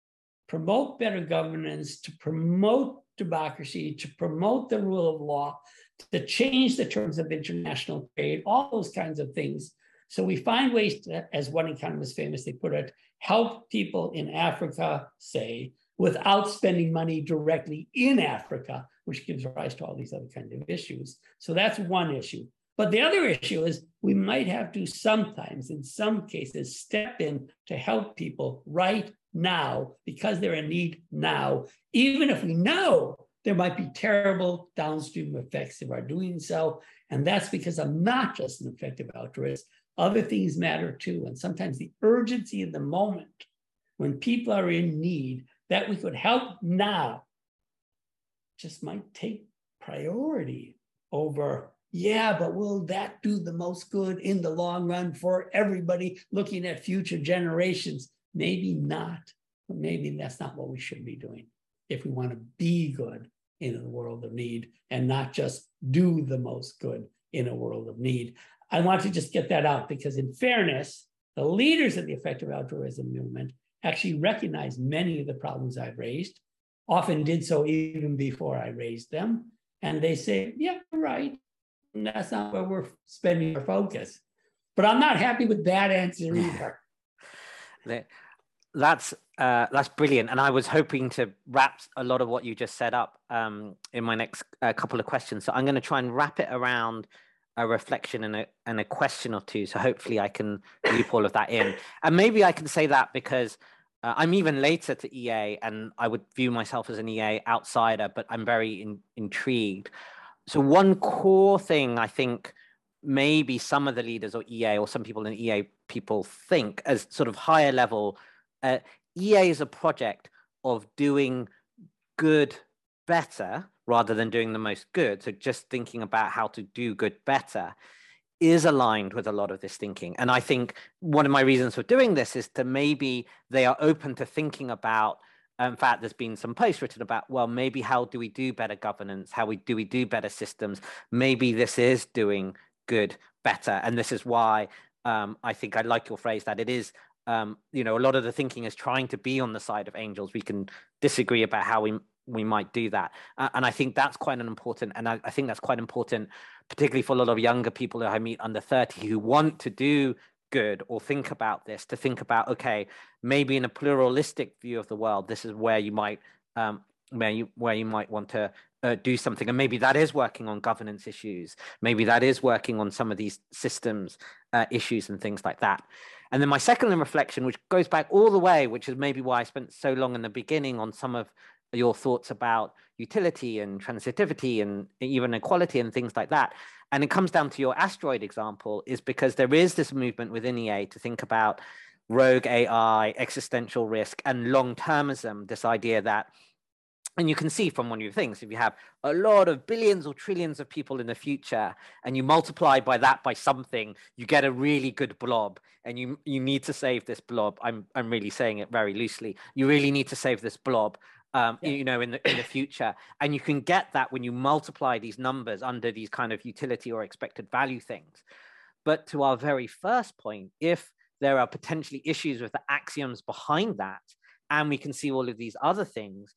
[SPEAKER 2] promote better governance, to promote democracy, to promote the rule of law, to change the terms of international trade, all those kinds of things. So we find ways to, as one economist famously put it, help people in Africa, say, without spending money directly in Africa, which gives rise to all these other kinds of issues. So that's one issue. But the other issue is we might have to sometimes, in some cases, step in to help people right now because they're in need now, even if we know there might be terrible downstream effects of our doing so. And that's because I'm not just an effective altruist. Other things matter too. And sometimes the urgency of the moment when people are in need that we could help now just might take priority over, yeah, but will that do the most good in the long run for everybody looking at future generations? Maybe not, but maybe that's not what we should be doing if we want to be good in a world of need and not just do the most good in a world of need. I want to just get that out because in fairness, the leaders of the effective altruism movement actually recognize many of the problems I've raised, often did so even before I raised them. And they say, yeah, right. And that's not where we're spending our focus. But I'm not happy with that answer either.
[SPEAKER 1] That's uh, that's brilliant, and I was hoping to wrap a lot of what you just set up um, in my next uh, couple of questions. So I'm going to try and wrap it around a reflection and a, and a question or two. So hopefully I can loop all of that in. And maybe I can say that because uh, I'm even later to E A, and I would view myself as an E A outsider, but I'm very in, intrigued. So one core thing I think maybe some of the leaders or E A or some people in E A people think as sort of higher level, uh, E A is a project of doing good better rather than doing the most good. So just thinking about how to do good better is aligned with a lot of this thinking. And I think one of my reasons for doing this is to maybe they are open to thinking about, in fact, there's been some posts written about, well, maybe how do we do better governance? How we do we do better systems? Maybe this is doing good better. And this is why um, I think I like your phrase that it is, um, you know, a lot of the thinking is trying to be on the side of angels. We can disagree about how we we might do that. Uh, and I think that's quite an important, and I, I think that's quite important, particularly for a lot of younger people that I meet under thirty who want to do good or think about this, to think about, okay, maybe in a pluralistic view of the world, this is where you might, um, where you, where you might want to uh, do something. And maybe that is working on governance issues. Maybe that is working on some of these systems uh, issues and things like that. And then my second reflection, which goes back all the way, which is maybe why I spent so long in the beginning on some of your thoughts about utility and transitivity and even equality and things like that. And it comes down to your asteroid example, is because there is this movement within E A to think about rogue A I, existential risk, and long-termism, this idea that, and you can see from one of your things, if you have a lot of billions or trillions of people in the future and you multiply by that by something, you get a really good blob, and you you need to save this blob. I'm I'm really saying it very loosely. You really need to save this blob. Um, yeah. You know, in the in the future, and you can get that when you multiply these numbers under these kind of utility or expected value things. But to our very first point, if there are potentially issues with the axioms behind that, and we can see all of these other things,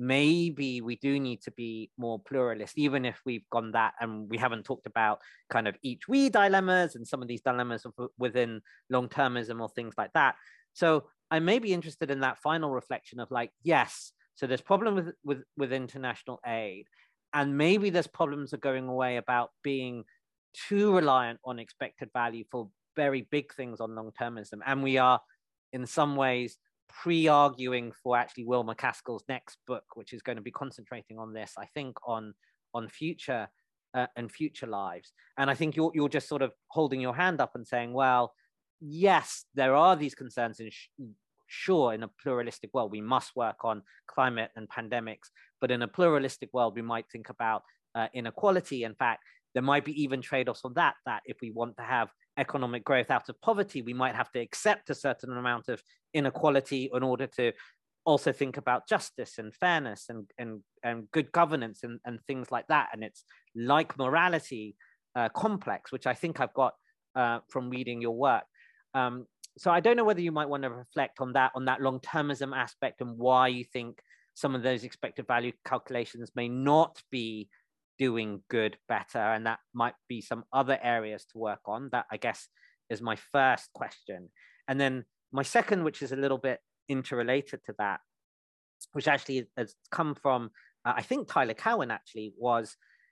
[SPEAKER 1] maybe we do need to be more pluralist, even if we've gone that and we haven't talked about kind of each we dilemmas and some of these dilemmas within long-termism or things like that. So I may be interested in that final reflection of like, yes, so there's problem with, with, with international aid, and maybe there's problems are going away about being too reliant on expected value for very big things on long-termism. And we are in some ways pre-arguing for actually Will MacAskill's next book, which is going to be concentrating on this, I think, on, on future uh, and future lives. And I think you're, you're just sort of holding your hand up and saying, well, yes, there are these concerns, and sh- sure, in a pluralistic world, we must work on climate and pandemics, but in a pluralistic world, we might think about uh, inequality. In fact, there might be even trade-offs on that, that if we want to have economic growth out of poverty, we might have to accept a certain amount of inequality in order to also think about justice and fairness and, and, and good governance and, and things like that. And it's like morality uh, complex, which I think I've got uh, from reading your work. Um, so I don't know whether you might want to reflect on that, on that long-termism aspect, and why you think some of those expected value calculations may not be doing good better, and that might be some other areas to work on. That, I guess, is my first question. And then my second, which is a little bit interrelated to that, which actually has come from, uh, I think, Tyler Cowen actually, was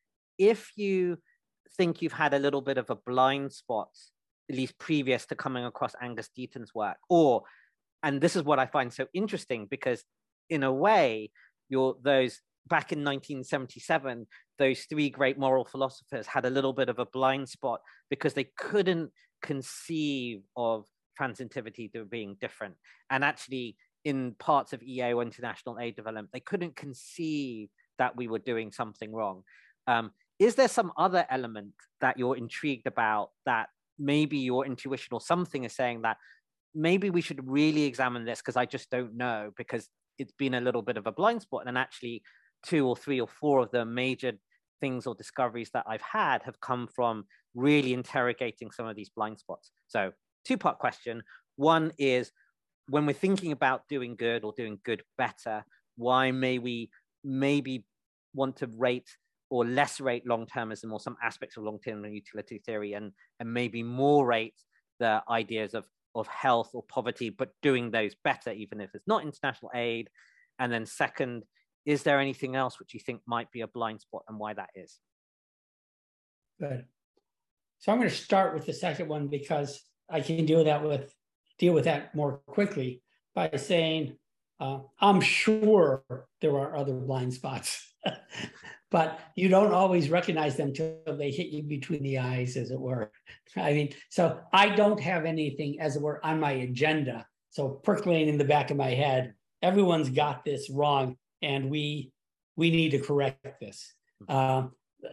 [SPEAKER 1] if you think you've had a little bit of a blind spot, at least previous to coming across Angus Deaton's work, or, and this is what I find so interesting, because in a way, you're those, back in nineteen seventy-seven, those three great moral philosophers had a little bit of a blind spot because they couldn't conceive of transitivity to being different. And actually, in parts of E A or international aid development, they couldn't conceive that we were doing something wrong. Um, is there some other element that you're intrigued about, that maybe your intuition or something is saying that maybe we should really examine this, because I just don't know, because it's been a little bit of a blind spot, and actually two or three or four of the major things or discoveries that I've had have come from really interrogating some of these blind spots. So two-part question. One is, when we're thinking about doing good or doing good better, why may we maybe want to rate or less rate long-termism or some aspects of long-term utility theory, and, and maybe more rate the ideas of, of health or poverty, but doing those better, even if it's not international aid? And then second, is there anything else which you think might be a blind spot, and why that is?
[SPEAKER 2] Good. so I'm going to start with the second one because I can deal with that with deal with that more quickly by saying uh, I'm sure there are other blind spots, but you don't always recognize them till they hit you between the eyes, as it were. I mean, so I don't have anything, as it were, on my agenda. So percolating in the back of my head, everyone's got this wrong, and we we need to correct this. Uh,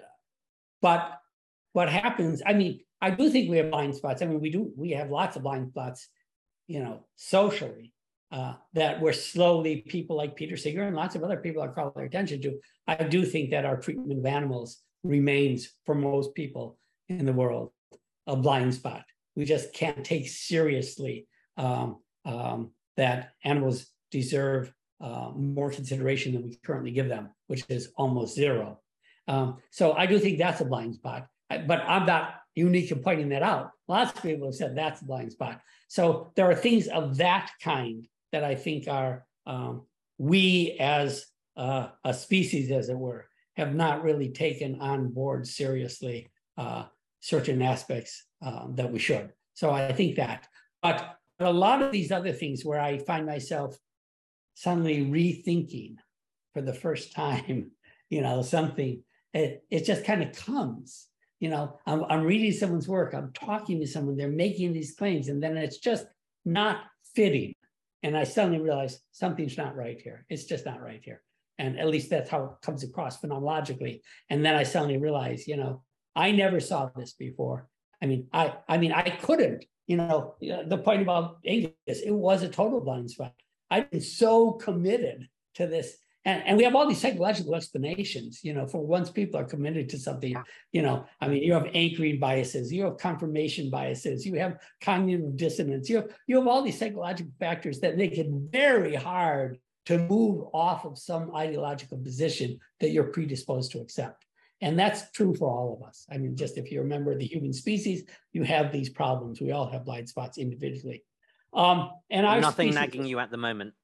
[SPEAKER 2] but what happens? I mean, I do think we have blind spots. I mean, we do. We have lots of blind spots, you know, socially. Uh, that we're slowly, people like Peter Singer and lots of other people are calling their attention to. I do think that our treatment of animals remains, for most people in the world, a blind spot. We just can't take seriously um, um, that animals deserve uh, more consideration than we currently give them, which is almost zero. Um, so I do think that's a blind spot, but I'm not unique in pointing that out. Lots of people have said that's a blind spot. So there are things of that kind that I think are, um, we as uh, a species, as it were, have not really taken on board seriously uh, certain aspects uh, that we should. So I think that, but a lot of these other things where I find myself suddenly rethinking for the first time, you know, something, it, it just kind of comes. You know, I'm, I'm reading someone's work, I'm talking to someone, they're making these claims, and then it's just not fitting. And I suddenly realize something's not right here. It's just not right here. And at least that's how it comes across phenomenologically. And then I suddenly realize, you know, I never saw this before. I mean, I, I mean, I couldn't, you know, the point about Angus, it was a total blind spot. I've been so committed to this. And, and we have all these psychological explanations, you know, for once people are committed to something, you know, I mean, you have anchoring biases, you have confirmation biases, you have cognitive dissonance, you have, you have all these psychological factors that make it very hard to move off of some ideological position that you're predisposed to accept. And that's true for all of us. I mean, just if you remember the human species, you have these problems. We all have blind spots individually. Um, and our
[SPEAKER 1] Nothing
[SPEAKER 2] species,
[SPEAKER 1] nagging you at the moment.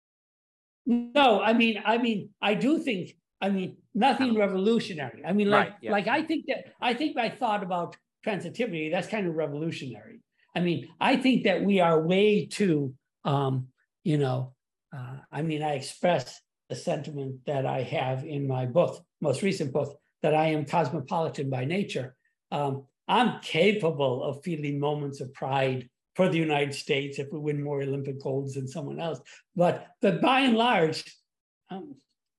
[SPEAKER 2] No, I mean, I mean, I do think, I mean, nothing
[SPEAKER 1] Animals.
[SPEAKER 2] revolutionary. I mean, like,
[SPEAKER 1] Right, yeah.
[SPEAKER 2] like I think that, I think I thought about transitivity, that's kind of revolutionary. I mean, I think that we are way too, um, you know, uh, I mean, I express the sentiment that I have in my book, most recent book, that I am cosmopolitan by nature. Um, I'm capable of feeling moments of pride for the United States if we win more Olympic golds than someone else. But, but by and large, um,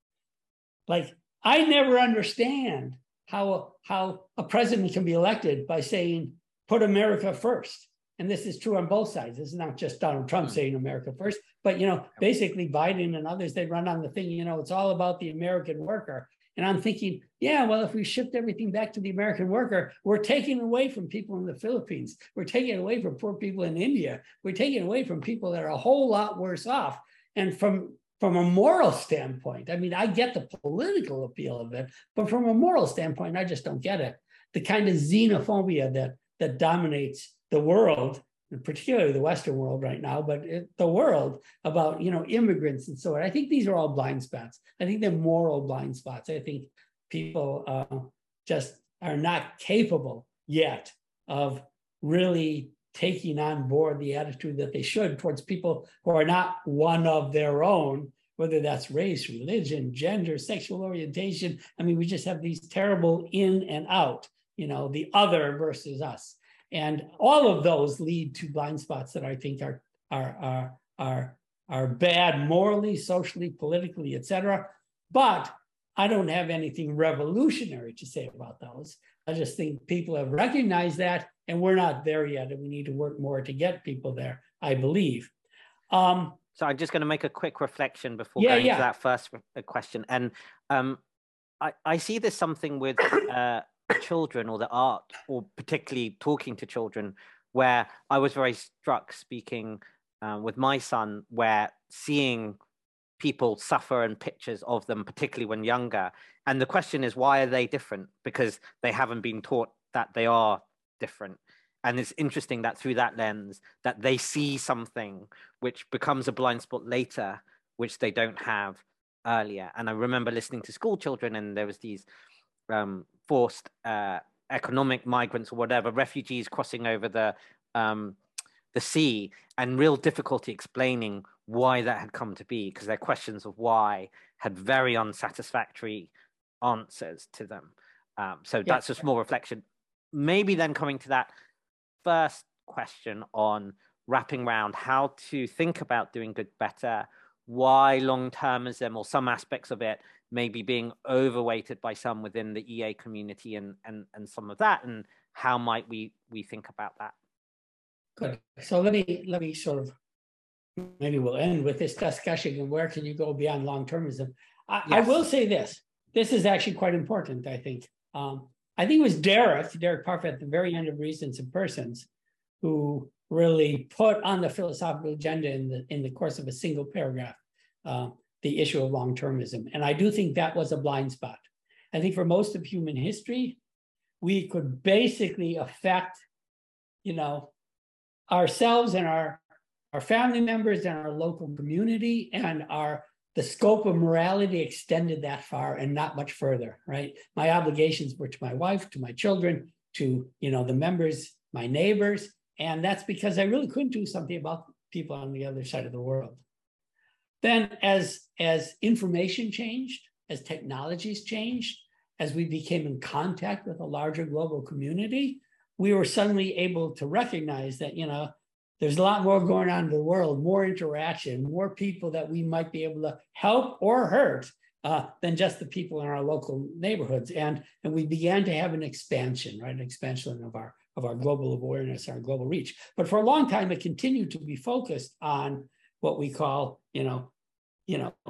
[SPEAKER 2] like, I never understand how, how a president can be elected by saying, put America first. And this is true on both sides. This is not just Donald Trump mm. saying America first, but, you know, basically Biden and others, they run on the thing, you know, it's all about the American worker. And I'm thinking, yeah, well, if we shift everything back to the American worker, we're taking away from people in the Philippines. We're taking away from poor people in India. We're taking away from people that are a whole lot worse off. And from, from a moral standpoint, I mean, I get the political appeal of it, but from a moral standpoint, I just don't get it. The kind of xenophobia that, that dominates the world, and particularly the Western world right now, but it, the world about, you know, immigrants and so on. I think these are all blind spots. I think they're moral blind spots. I think people uh, just are not capable yet of really taking on board the attitude that they should towards people who are not one of their own, whether that's race, religion, gender, sexual orientation. I mean, we just have these terrible in and out, you know, the other versus us. And all of those lead to blind spots that I think are, are, are, are, are bad morally, socially, politically, et cetera. But I don't have anything revolutionary to say about those. I just think people have recognized that, and we're not there yet, and we need to work more to get people there, I believe. Um,
[SPEAKER 1] so I'm just going to make a quick reflection before
[SPEAKER 2] yeah,
[SPEAKER 1] going
[SPEAKER 2] yeah.
[SPEAKER 1] to that first question. And um, I, I see there's something with uh, children or the art, or particularly talking to children, where I was very struck speaking uh, with my son, where seeing people suffer and pictures of them, particularly when younger. And the question is, why are they different? Because they haven't been taught that they are different. And it's interesting that through that lens, that they see something which becomes a blind spot later, which they don't have earlier. And I remember listening to school children, and there was these um, forced uh, economic migrants or whatever, refugees crossing over the um, the sea, and real difficulty explaining why that had come to be, because their questions of why had very unsatisfactory answers to them. Um, so yeah. That's a small reflection. Maybe then coming to that first question on wrapping around how to think about doing good better, why long-termism or some aspects of it may be being overweighted by some within the E A community, and, and, and some of that, and how might we, we think about that?
[SPEAKER 2] Good. So let me, let me sort of, maybe we'll end with this discussion and where can you go beyond long-termism. I, yes. I will say this, this is actually quite important, I think. Um, I think it was Derek, Derek Parfit at the very end of Reasons and Persons, who really put on the philosophical agenda in the, in the course of a single paragraph, uh, the issue of long-termism. And I do think that was a blind spot. I think for most of human history, we could basically affect, you know, ourselves and our, our family members and our local community, and our the scope of morality extended that far and not much further, right? My obligations were to my wife, to my children, to, you know, the members, my neighbors, and that's because I really couldn't do something about people on the other side of the world. Then as, as information changed, as technologies changed, as we became in contact with a larger global community, we were suddenly able to recognize that, you know, there's a lot more going on in the world, more interaction, more people that we might be able to help or hurt uh, than just the people in our local neighborhoods. And, and we began to have an expansion, right? An expansion of our, of our global awareness, our global reach. But for a long time, it continued to be focused on what we call, you know, you know,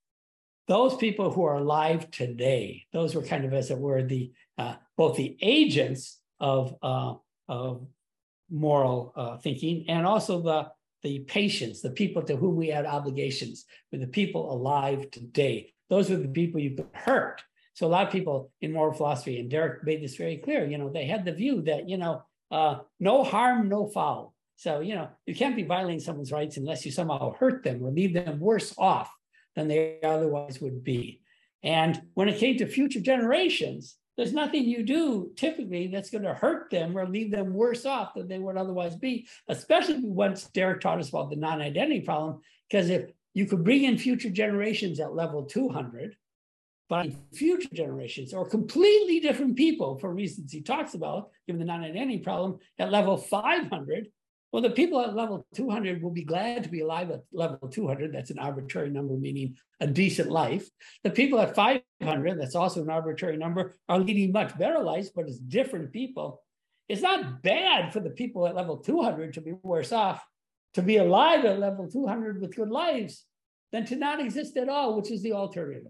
[SPEAKER 2] those people who are alive today. Those were kind of, as it were, the uh, both the agents of, uh, of moral uh, thinking, and also the, the patients, the people to whom we had obligations, with the people alive today. Those were the people you could hurt. So a lot of people in moral philosophy, and Derek made this very clear, you know, they had the view that, you know, uh, no harm, no foul. So, you know, you can't be violating someone's rights unless you somehow hurt them or leave them worse off than they otherwise would be. And when it came to future generations, there's nothing you do typically that's going to hurt them or leave them worse off than they would otherwise be, especially once Derek taught us about the non-identity problem, because if you could bring in future generations at level two hundred, but future generations or completely different people for reasons he talks about, given the non-identity problem, at level five hundred, well, the people at level two hundred will be glad to be alive at level two hundred. That's an arbitrary number, meaning a decent life. The people at five hundred, that's also an arbitrary number, are leading much better lives, but it's different people. It's not bad for the people at level two hundred to be worse off, to be alive at level two hundred with good lives, than to not exist at all, which is the alternative.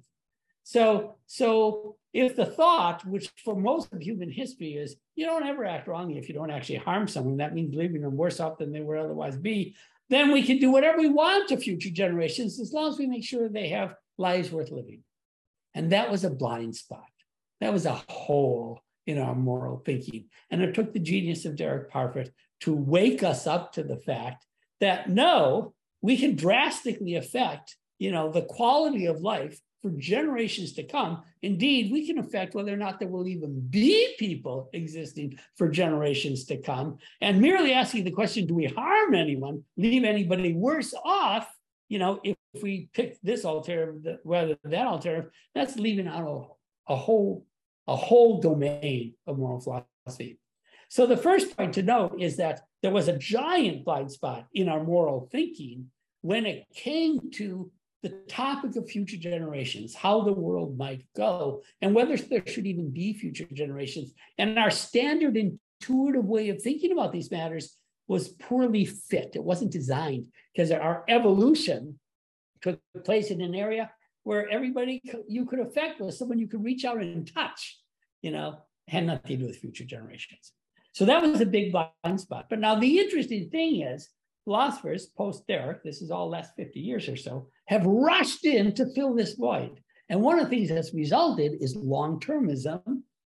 [SPEAKER 2] So, so if the thought, which for most of human history is, you don't ever act wrongly if you don't actually harm someone, that means leaving them worse off than they would otherwise be, then we can do whatever we want to future generations as long as we make sure they have lives worth living. And that was a blind spot. That was a hole in our moral thinking. And it took the genius of Derek Parfit to wake us up to the fact that no, we can drastically affect, you know, the quality of life for generations to come. Indeed, we can affect whether or not there will even be people existing for generations to come. And merely asking the question, do we harm anyone, leave anybody worse off? You know, if, if we pick this alternative rather than that alternative, that's leaving out a, a whole, a whole domain of moral philosophy. So the first point to note is that there was a giant blind spot in our moral thinking when it came to the topic of future generations, how the world might go, and whether there should even be future generations. And our standard intuitive way of thinking about these matters was poorly fit. It wasn't designed because our evolution took place in an area where everybody you could affect was someone you could reach out and touch, you know, had nothing to do with future generations. So that was a big blind spot. But now the interesting thing is, philosophers post-Derek, this is all last fifty years or so, have rushed in to fill this void. And one of the things that's resulted is long-termism,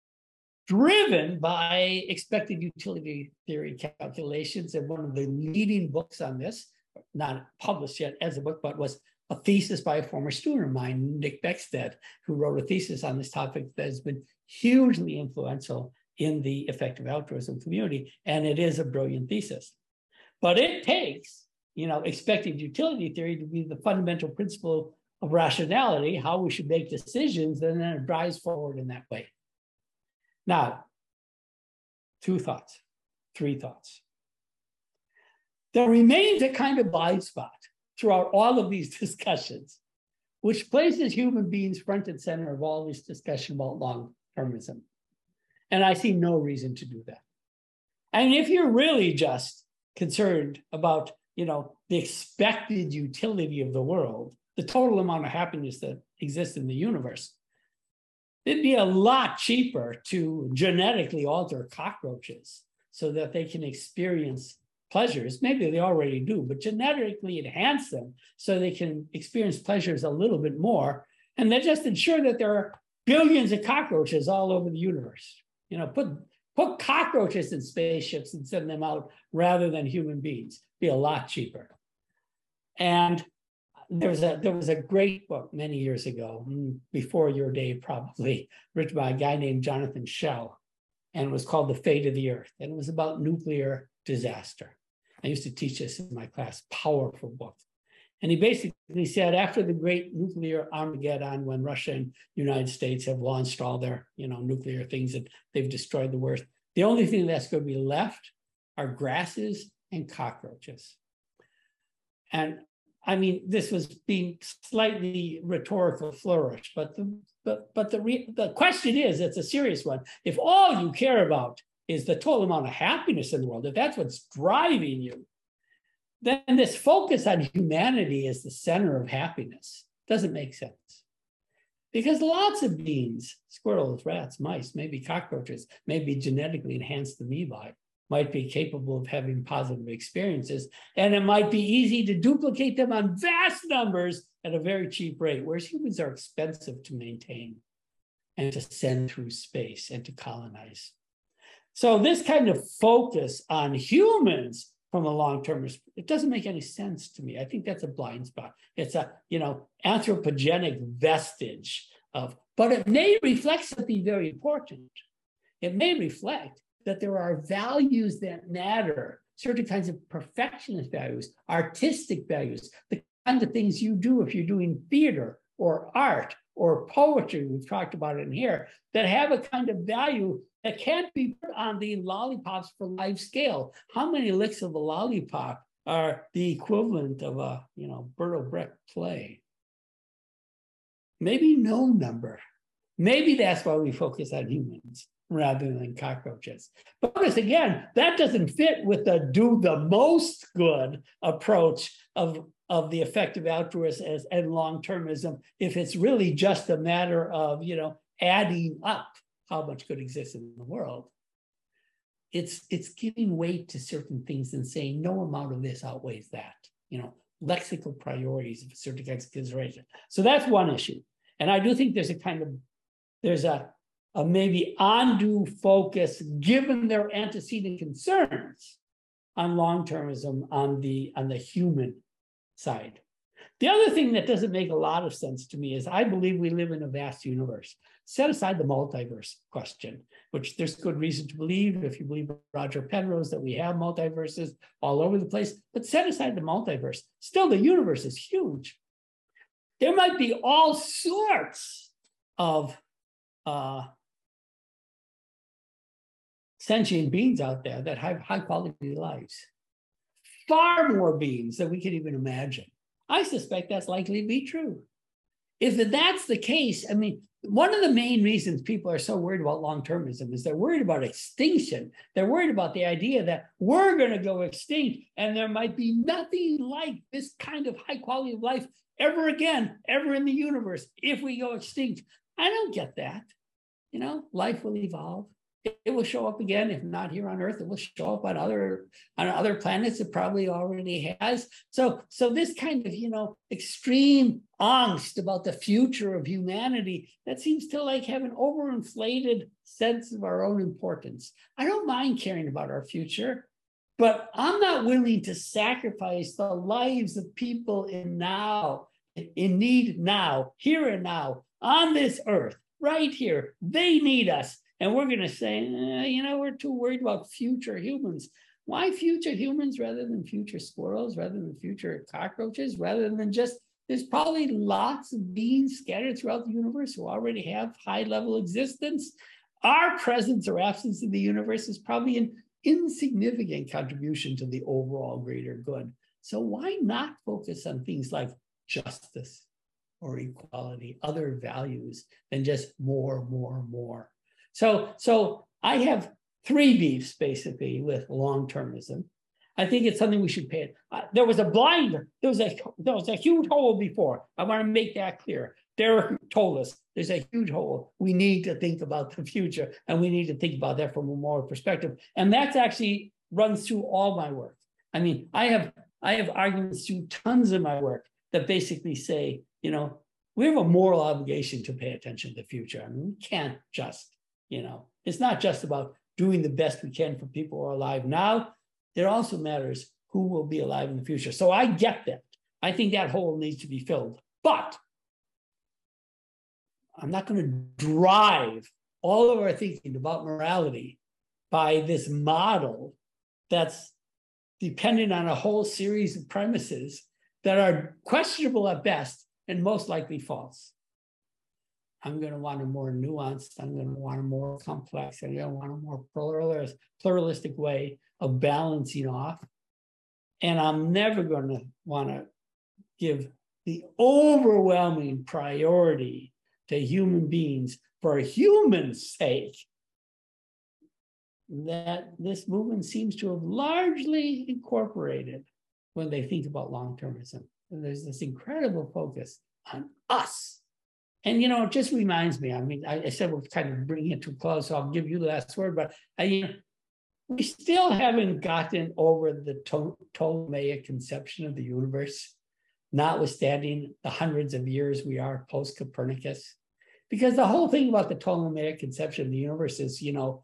[SPEAKER 2] driven by expected utility theory calculations. And one of the leading books on this, not published yet as a book, but was a thesis by a former student of mine, Nick Beckstead, who wrote a thesis on this topic that has been hugely influential in the effective altruism community, and it is a brilliant thesis. But it takes, you know, expected utility theory to be the fundamental principle of rationality, how we should make decisions, and then it drives forward in that way. Now, two thoughts, three thoughts. There remains a kind of blind spot throughout all of these discussions, which places human beings front and center of all this discussion about long-termism. And I see no reason to do that. And if you're really just concerned about, you know, the expected utility of the world, the total amount of happiness that exists in the universe, it'd be a lot cheaper to genetically alter cockroaches so that they can experience pleasures. Maybe they already do, but genetically enhance them so they can experience pleasures a little bit more. And then just ensure that there are billions of cockroaches all over the universe. You know, put, put cockroaches in spaceships and send them out rather than human beings. Be a lot cheaper. And there was a there was a great book many years ago, before your day probably, written by a guy named Jonathan Schell, and it was called The Fate of the Earth, and it was about nuclear disaster. I used to teach this in my class, powerful book. And he basically said, after the great nuclear Armageddon, when Russia and the United States have launched all their, you know, nuclear things and they've destroyed the Earth, the only thing that's going to be left are grasses and cockroaches. And I mean, this was being slightly rhetorical flourish, but the but but the re, the question is, it's a serious one. If all you care about is the total amount of happiness in the world, if that's what's driving you, then this focus on humanity as the center of happiness doesn't make sense. Because lots of beings, squirrels, rats, mice, maybe cockroaches, maybe genetically enhanced amoeba, might be capable of having positive experiences, and it might be easy to duplicate them on vast numbers at a very cheap rate, whereas humans are expensive to maintain and to send through space and to colonize. So this kind of focus on humans from a long-term, it doesn't make any sense to me. I think that's a blind spot. It's a, you know, anthropogenic vestige of, but it may reflect something very important. It may reflect that there are values that matter, certain kinds of perfectionist values, artistic values, the kind of things you do if you're doing theater or art or poetry, we've talked about it in here, that have a kind of value that can't be put on the lollipops for life scale. How many licks of a lollipop are the equivalent of a, you know, Bertolt Brecht play? Maybe no number. Maybe that's why we focus on humans rather than cockroaches. But notice again, that doesn't fit with the do the most good approach of, of the effective altruist as, and long-termism, if it's really just a matter of, you know, adding up how much good exists in the world. It's, it's giving weight to certain things and saying no amount of this outweighs that, you know, lexical priorities of certain kinds of consideration. So that's one issue. And I do think there's a kind of, there's a, a maybe undue focus, given their antecedent concerns, on long-termism on the, on the human side. The other thing that doesn't make a lot of sense to me is I believe we live in a vast universe. Set aside the multiverse question, which there's good reason to believe, if you believe Roger Penrose, that we have multiverses all over the place, but set aside the multiverse. Still, the universe is huge. There might be all sorts of uh, sentient beings out there that have high quality lives. Far more beings than we can even imagine. I suspect that's likely to be true. If that's the case, I mean, one of the main reasons people are so worried about long-termism is they're worried about extinction. They're worried about the idea that we're going to go extinct and there might be nothing like this kind of high quality of life ever again, ever in the universe, if we go extinct. I don't get that. You know, life will evolve. It will show up again, if not here on Earth. It will show up on other on other planets. It probably already has. So, so this kind of, you know, extreme angst about the future of humanity, that seems to like have an overinflated sense of our own importance. I don't mind caring about our future, but I'm not willing to sacrifice the lives of people in now, in need now, here and now, on this Earth, right here. They need us. And we're going to say, eh, you know, we're too worried about future humans. Why future humans rather than future squirrels, rather than future cockroaches, rather than just, there's probably lots of beings scattered throughout the universe who already have high level existence. Our presence or absence in the universe is probably an insignificant contribution to the overall greater good. So why not focus on things like justice or equality, other values than just more, more, more? So, so I have three beefs basically with long-termism. I think it's something we should pay. Uh, there was a blind, there was a there was a huge hole before. I want to make that clear. Derek told us there's a huge hole. We need to think about the future, and we need to think about that from a moral perspective. And that's actually runs through all my work. I mean, I have I have arguments through tons of my work that basically say, you know, we have a moral obligation to pay attention to the future. I mean, we can't just, you know, it's not just about doing the best we can for people who are alive now. It also matters who will be alive in the future. So I get that. I think that hole needs to be filled. But I'm not going to drive all of our thinking about morality by this model that's dependent on a whole series of premises that are questionable at best and most likely false. I'm going to want a more nuanced, I'm going to want a more complex, I'm going to want a more pluralist, pluralistic way of balancing off. And I'm never going to want to give the overwhelming priority to human beings for human's sake that this movement seems to have largely incorporated when they think about long-termism. And there's this incredible focus on us. And, you know, it just reminds me, I mean, I, I said we're kind of bringing it to a close, so I'll give you the last word, but I, you know, we still haven't gotten over the Ptolemaic conception of the universe, notwithstanding the hundreds of years we are post-Copernicus. Because the whole thing about the Ptolemaic conception of the universe is, you know,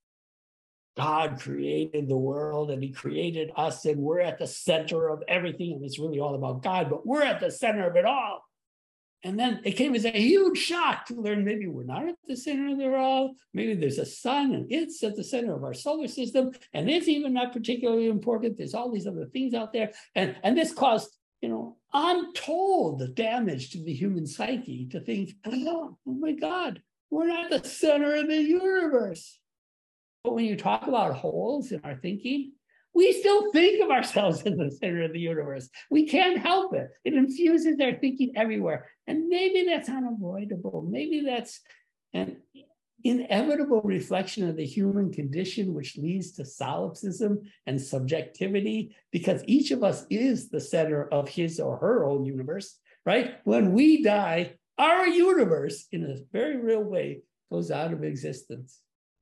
[SPEAKER 2] God created the world and he created us and we're at the center of everything. And it's really all about God, but we're at the center of it all. And then it came as a huge shock to learn maybe we're not at the center of it all. Maybe there's a sun and it's at the center of our solar system. And it's even not particularly important. There's all these other things out there. And, and this caused, you know, untold damage to the human psyche to think, oh, oh my God, we're not the center of the universe. But when you talk about holes in our thinking, we still think of ourselves as the center of the universe. We can't help it. It infuses our thinking everywhere. And maybe that's unavoidable. Maybe that's an inevitable reflection of the human condition, which leads to solipsism and subjectivity, because each of us is the center of his or her own universe, right? When we die, our universe, in a very real way, goes out of existence.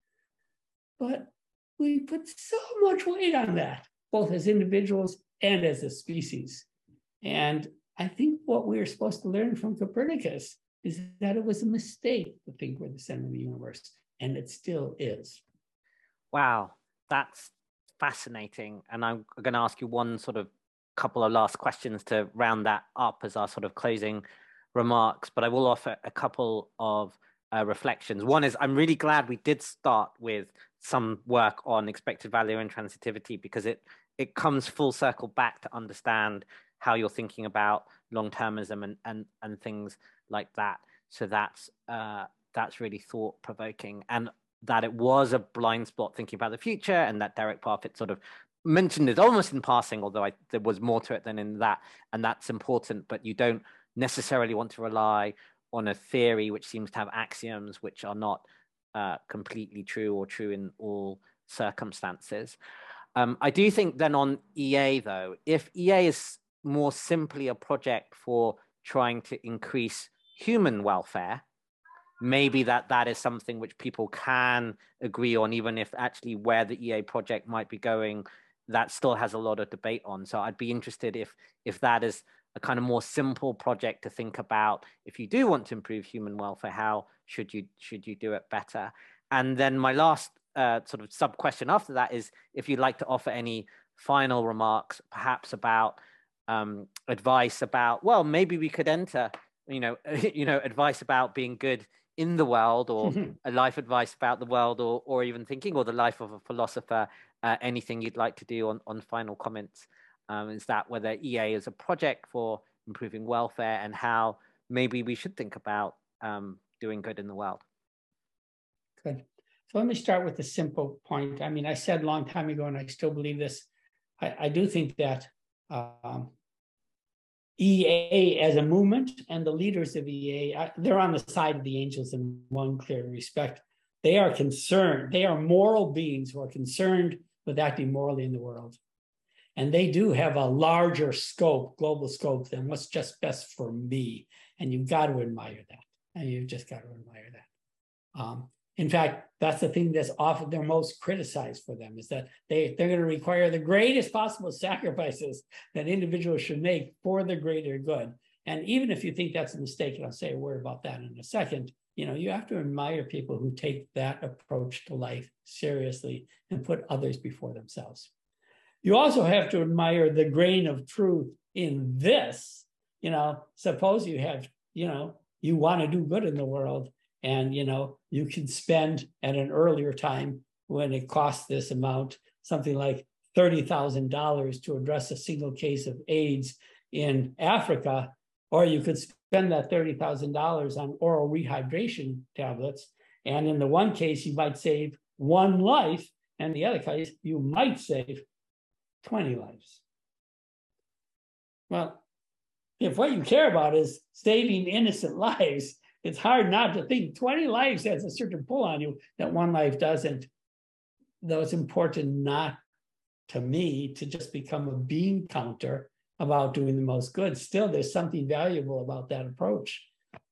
[SPEAKER 2] But we put so much weight on that, both as individuals and as a species. And I think what we are supposed to learn from Copernicus is that it was a mistake to think we're the center of the universe, and it still is.
[SPEAKER 1] Wow, that's fascinating. And I'm going to ask you one sort of couple of last questions to round that up as our sort of closing remarks, but I will offer a couple of uh, reflections. One is I'm really glad we did start with some work on expected value and transitivity, because it it comes full circle back to understand how you're thinking about long-termism and and and things like that. So that's uh, that's really thought-provoking, and that it was a blind spot thinking about the future, and that Derek Parfit sort of mentioned it almost in passing, although I, there was more to it than in that, and that's important. But you don't necessarily want to rely on a theory which seems to have axioms which are not Uh, completely true or true in all circumstances. Um, I do think then on E A, though, if E A is more simply a project for trying to increase human welfare, maybe that that is something which people can agree on, even if actually where the E A project might be going, that still has a lot of debate on. So I'd be interested if if that is a kind of more simple project to think about. If you do want to improve human welfare, how should you should you do it better? And then my last uh, sort of sub question after that is if you'd like to offer any final remarks, perhaps about um, advice about, well, maybe we could enter you know, you know, advice about being good in the world, or a life advice about the world, or or even thinking, or the life of a philosopher. Uh, anything you'd like to do on on final comments? Um, is that whether E A is a project for improving welfare, and how maybe we should think about um, doing good in the world?
[SPEAKER 2] Good. So let me start with the simple point. I mean, I said a long time ago, and I still believe this. I, I do think that um, E A as a movement and the leaders of E A, they're on the side of the angels in one clear respect. They are concerned. They are moral beings who are concerned with acting morally in the world. And they do have a larger scope, global scope, than what's just best for me. And you've got to admire that. And you've just got to admire that. Um, in fact, that's the thing that's often they're most criticized for them, is that they, they're going to require the greatest possible sacrifices that individuals should make for the greater good. And even if you think that's a mistake, and I'll say a word about that in a second, you know, you have to admire people who take that approach to life seriously and put others before themselves. You also have to admire the grain of truth in this. You know, suppose you have, you know, you want to do good in the world, and, you know, you can spend at an earlier time, when it costs this amount, something like thirty thousand dollars to address a single case of AIDS in Africa, or you could spend that thirty thousand dollars on oral rehydration tablets. And in the one case, you might save one life, and the other case, you might save twenty lives. Well, if what you care about is saving innocent lives, it's hard not to think twenty lives has a certain pull on you that one life doesn't. Though it's important not, to me, to just become a bean counter about doing the most good. Still, there's something valuable about that approach.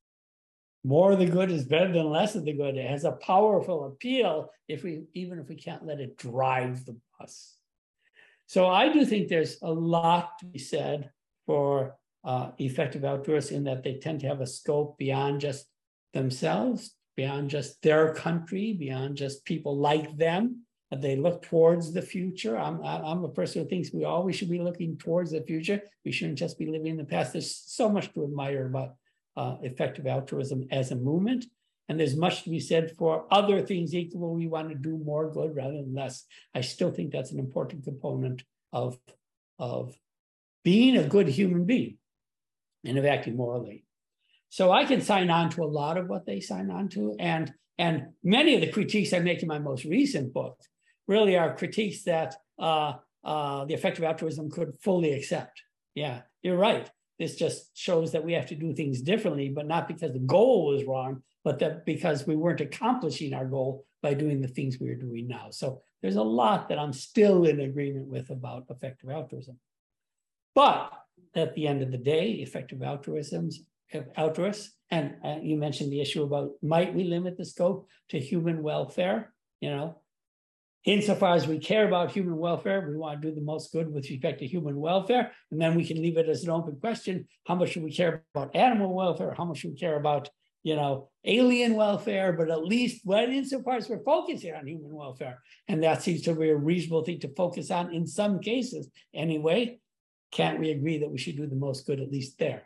[SPEAKER 2] More of the good is better than less of the good. It has a powerful appeal, if we even if we can't let it drive the bus. So I do think there's a lot to be said for uh, effective altruists, in that they tend to have a scope beyond just themselves, beyond just their country, beyond just people like them. They look towards the future. I'm, I'm a person who thinks we always should be looking towards the future. We shouldn't just be living in the past. There's so much to admire about uh, effective altruism as a movement. And there's much to be said for other things equal. We want to do more good rather than less. I still think that's an important component of, of being a good human being and of acting morally. So I can sign on to a lot of what they sign on to. And, and many of the critiques I make in my most recent book really are critiques that uh, uh, the effective altruism could fully accept. Yeah, you're right. This just shows that we have to do things differently, but not because the goal was wrong, but that because we weren't accomplishing our goal by doing the things we are doing now. So there's a lot that I'm still in agreement with about effective altruism. But at the end of the day, effective altruisms, altruists, and uh, you mentioned the issue about, might we limit the scope to human welfare? You know, insofar as we care about human welfare, we want to do the most good with respect to human welfare, and then we can leave it as an open question. How much should we care about animal welfare? How much should we care about, you know, alien welfare? But at least, well, insofar as we're focusing on human welfare, and that seems to be a reasonable thing to focus on in some cases anyway, can't we agree that we should do the most good, at least there?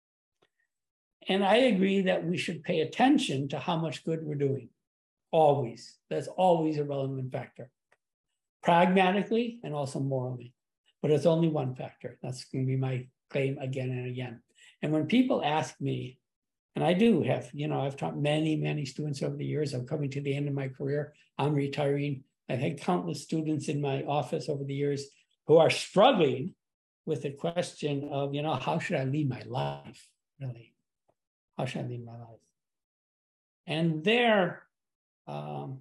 [SPEAKER 2] And I agree that we should pay attention to how much good we're doing. Always. That's always a relevant factor. Pragmatically and also morally. But it's only one factor. That's going to be my claim again and again. And when people ask me, and I do have, you know, I've taught many, many students over the years. I'm coming to the end of my career. I'm retiring. I've had countless students in my office over the years who are struggling with the question of, you know, how should I lead my life, really? How should I lead my life? And there, um,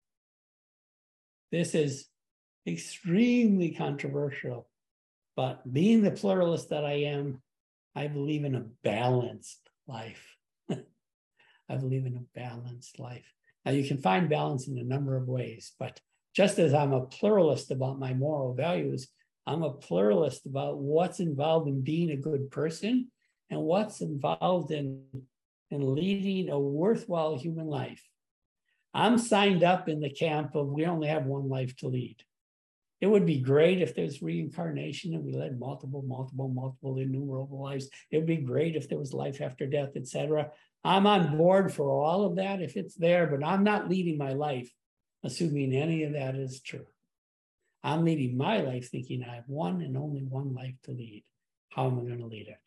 [SPEAKER 2] this is extremely controversial, but being the pluralist that I am, I believe in a balanced life. I believe in a balanced life. Now, you can find balance in a number of ways, but just as I'm a pluralist about my moral values, I'm a pluralist about what's involved in being a good person and what's involved in, in leading a worthwhile human life. I'm signed up in the camp of we only have one life to lead. It would be great if there's reincarnation and we led multiple, multiple, multiple innumerable lives. It would be great if there was life after death, et cetera. I'm on board for all of that if it's there, but I'm not leading my life assuming any of that is true. I'm leading my life thinking I have one and only one life to lead. How am I going to lead it?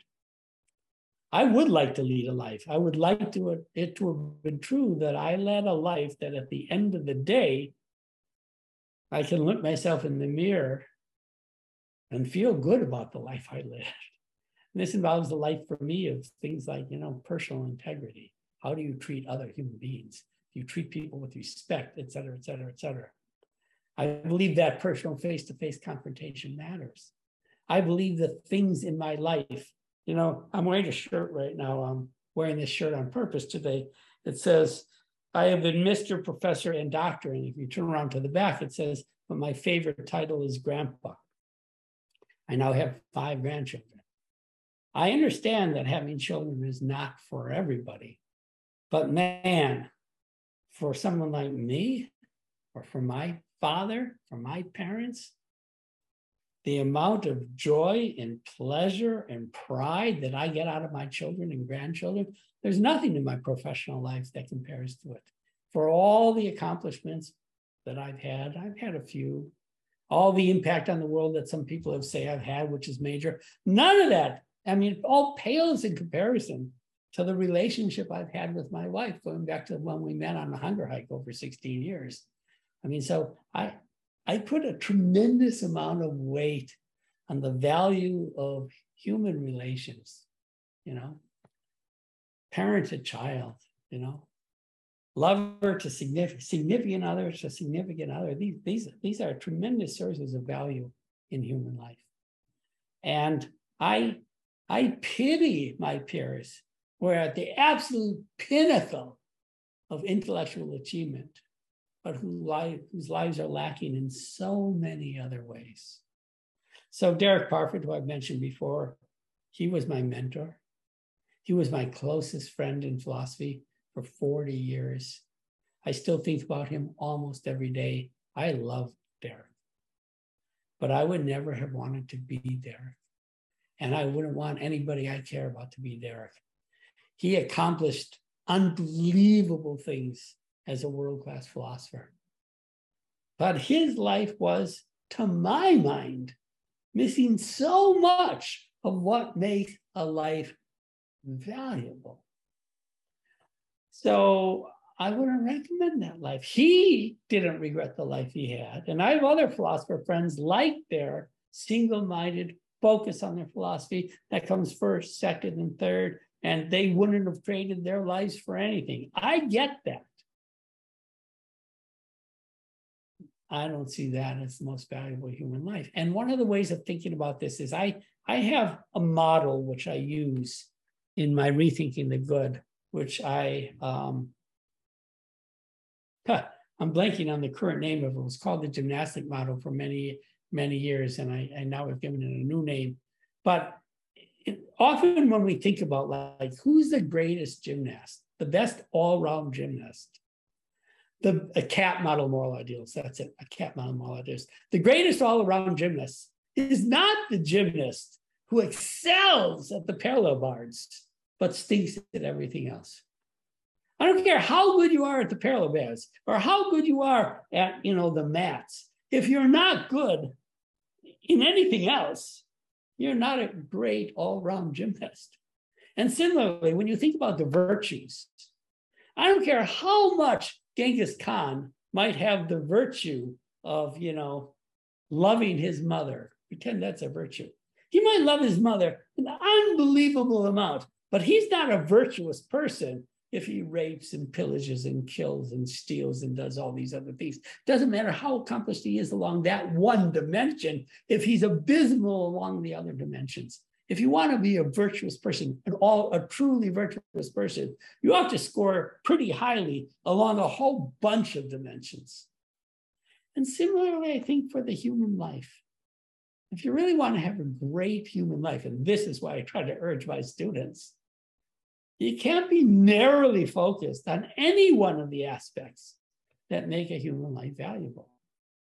[SPEAKER 2] I would like to lead a life. I would like to, it to have been true that I led a life that at the end of the day, I can look myself in the mirror and feel good about the life I lived. And this involves the life for me of things like, you know, personal integrity. How do you treat other human beings? Do you treat people with respect, et cetera, et cetera, et cetera? I believe that personal face-to-face confrontation matters. I believe the things in my life, you know, I'm wearing a shirt right now. I'm wearing this shirt on purpose today. It says, I have been Mister Professor and Doctor. And if you turn around to the back, it says, but my favorite title is Grandpa. I now have five grandchildren. I understand that having children is not for everybody, but man, for someone like me, or for my father, for my parents, the amount of joy and pleasure and pride that I get out of my children and grandchildren, there's nothing in my professional life that compares to it. For all the accomplishments that I've had, I've had a few, all the impact on the world that some people have say I've had, which is major, none of that, I mean, it all pales in comparison to the relationship I've had with my wife, going back to when we met on a hunger hike over sixteen years. I mean, so I, I put a tremendous amount of weight on the value of human relations, you know, parent to child, you know, lover to significant, significant other to significant other. These, these, these are tremendous sources of value in human life. And I, I pity my peers who are at the absolute pinnacle of intellectual achievement, but whose, life, whose lives are lacking in so many other ways. So Derek Parfit, who I've mentioned before, he was my mentor. He was my closest friend in philosophy for forty years. I still think about him almost every day. I love Derek, but I would never have wanted to be Derek. And I wouldn't want anybody I care about to be Derek. He accomplished unbelievable things as a world-class philosopher. But his life was, to my mind, missing so much of what makes a life valuable. So I wouldn't recommend that life. He didn't regret the life he had. And I have other philosopher friends like their single-minded focus on their philosophy that comes first, second, and third, and they wouldn't have traded their lives for anything. I get that. I don't see that as the most valuable human life. And one of the ways of thinking about this is I, I have a model which I use in my Rethinking the Good, which I, um, huh, I'm blanking on the current name of it. It was called the gymnastic model for many, many years, and I, I now have given it a new name. But it, often when we think about like, who's the greatest gymnast, the best all-round gymnast, the a cat model moral ideals, that's it, a cat model moral ideals. The greatest all-around gymnast is not the gymnast who excels at the parallel bars, but stinks at everything else. I don't care how good you are at the parallel bars or how good you are at, you know, the mats. If you're not good in anything else, you're not a great all-round gymnast. And similarly, when you think about the virtues, I don't care how much Genghis Khan might have the virtue of, you know, loving his mother. Pretend that's a virtue. He might love his mother an unbelievable amount, but he's not a virtuous person if he rapes and pillages and kills and steals and does all these other things. Doesn't matter how accomplished he is along that one dimension, if he's abysmal along the other dimensions. If you want to be a virtuous person, an all a truly virtuous person, you have to score pretty highly along a whole bunch of dimensions. And similarly, I think for the human life, if you really want to have a great human life, and this is why I try to urge my students, you can't be narrowly focused on any one of the aspects that make a human life valuable.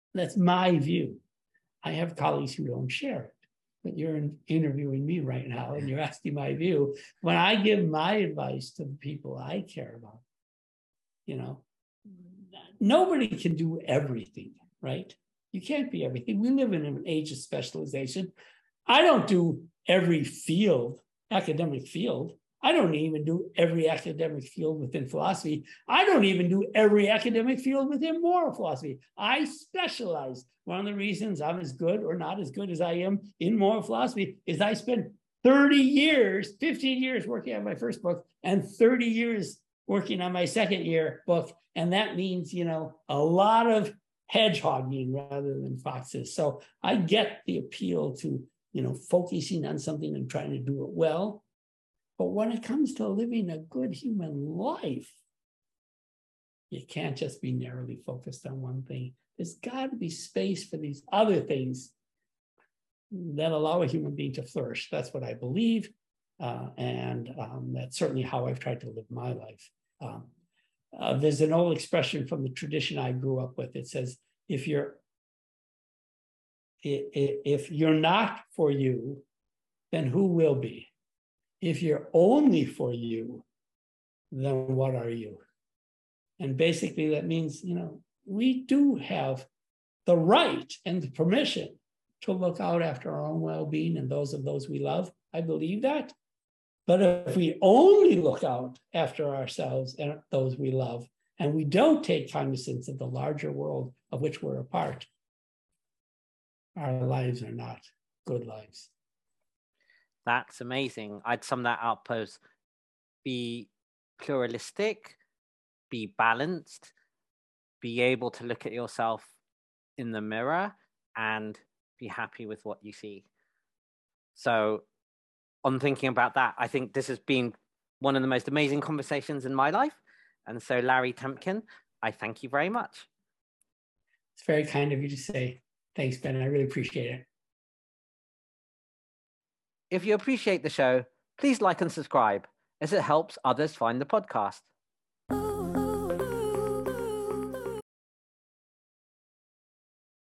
[SPEAKER 2] That's my view. I have colleagues who don't share it, but you're in, interviewing me right now and you're asking my view. When I give my advice to the people I care about, you know, nobody can do everything, right? You can't be everything. We live in an age of specialization. I don't do every field, academic field. I don't even do every academic field within philosophy. I don't even do every academic field within moral philosophy. I specialize. One of the reasons I'm as good or not as good as I am in moral philosophy is I spent thirty years, fifteen years working on my first book and thirty years working on my second year book. And that means, you know, a lot of hedgehogging rather than foxes. So I get the appeal to, you know, focusing on something and trying to do it well. But when it comes to living a good human life, you can't just be narrowly focused on one thing. There's got to be space for these other things that allow a human being to flourish. That's what I believe. Uh, and um, that's certainly how I've tried to live my life. Um, uh, there's an old expression from the tradition I grew up with. It says, if you're, if you're not for you, then who will be? If you're only for you, then what are you? And basically that means, you know, we do have the right and the permission to look out after our own well-being and those of those we love. I believe that. But if we only look out after ourselves and those we love, and we don't take cognizance of the larger world of which we're a part, our lives are not good lives.
[SPEAKER 1] That's amazing. I'd sum that up as be pluralistic, be balanced, be able to look at yourself in the mirror and be happy with what you see. So on thinking about that, I think this has been one of the most amazing conversations in my life. And so Larry Temkin, I thank you very much.
[SPEAKER 2] It's very kind of you to say. Thanks, Ben. I really appreciate it.
[SPEAKER 1] If you appreciate the show, please like and subscribe as it helps others find the podcast.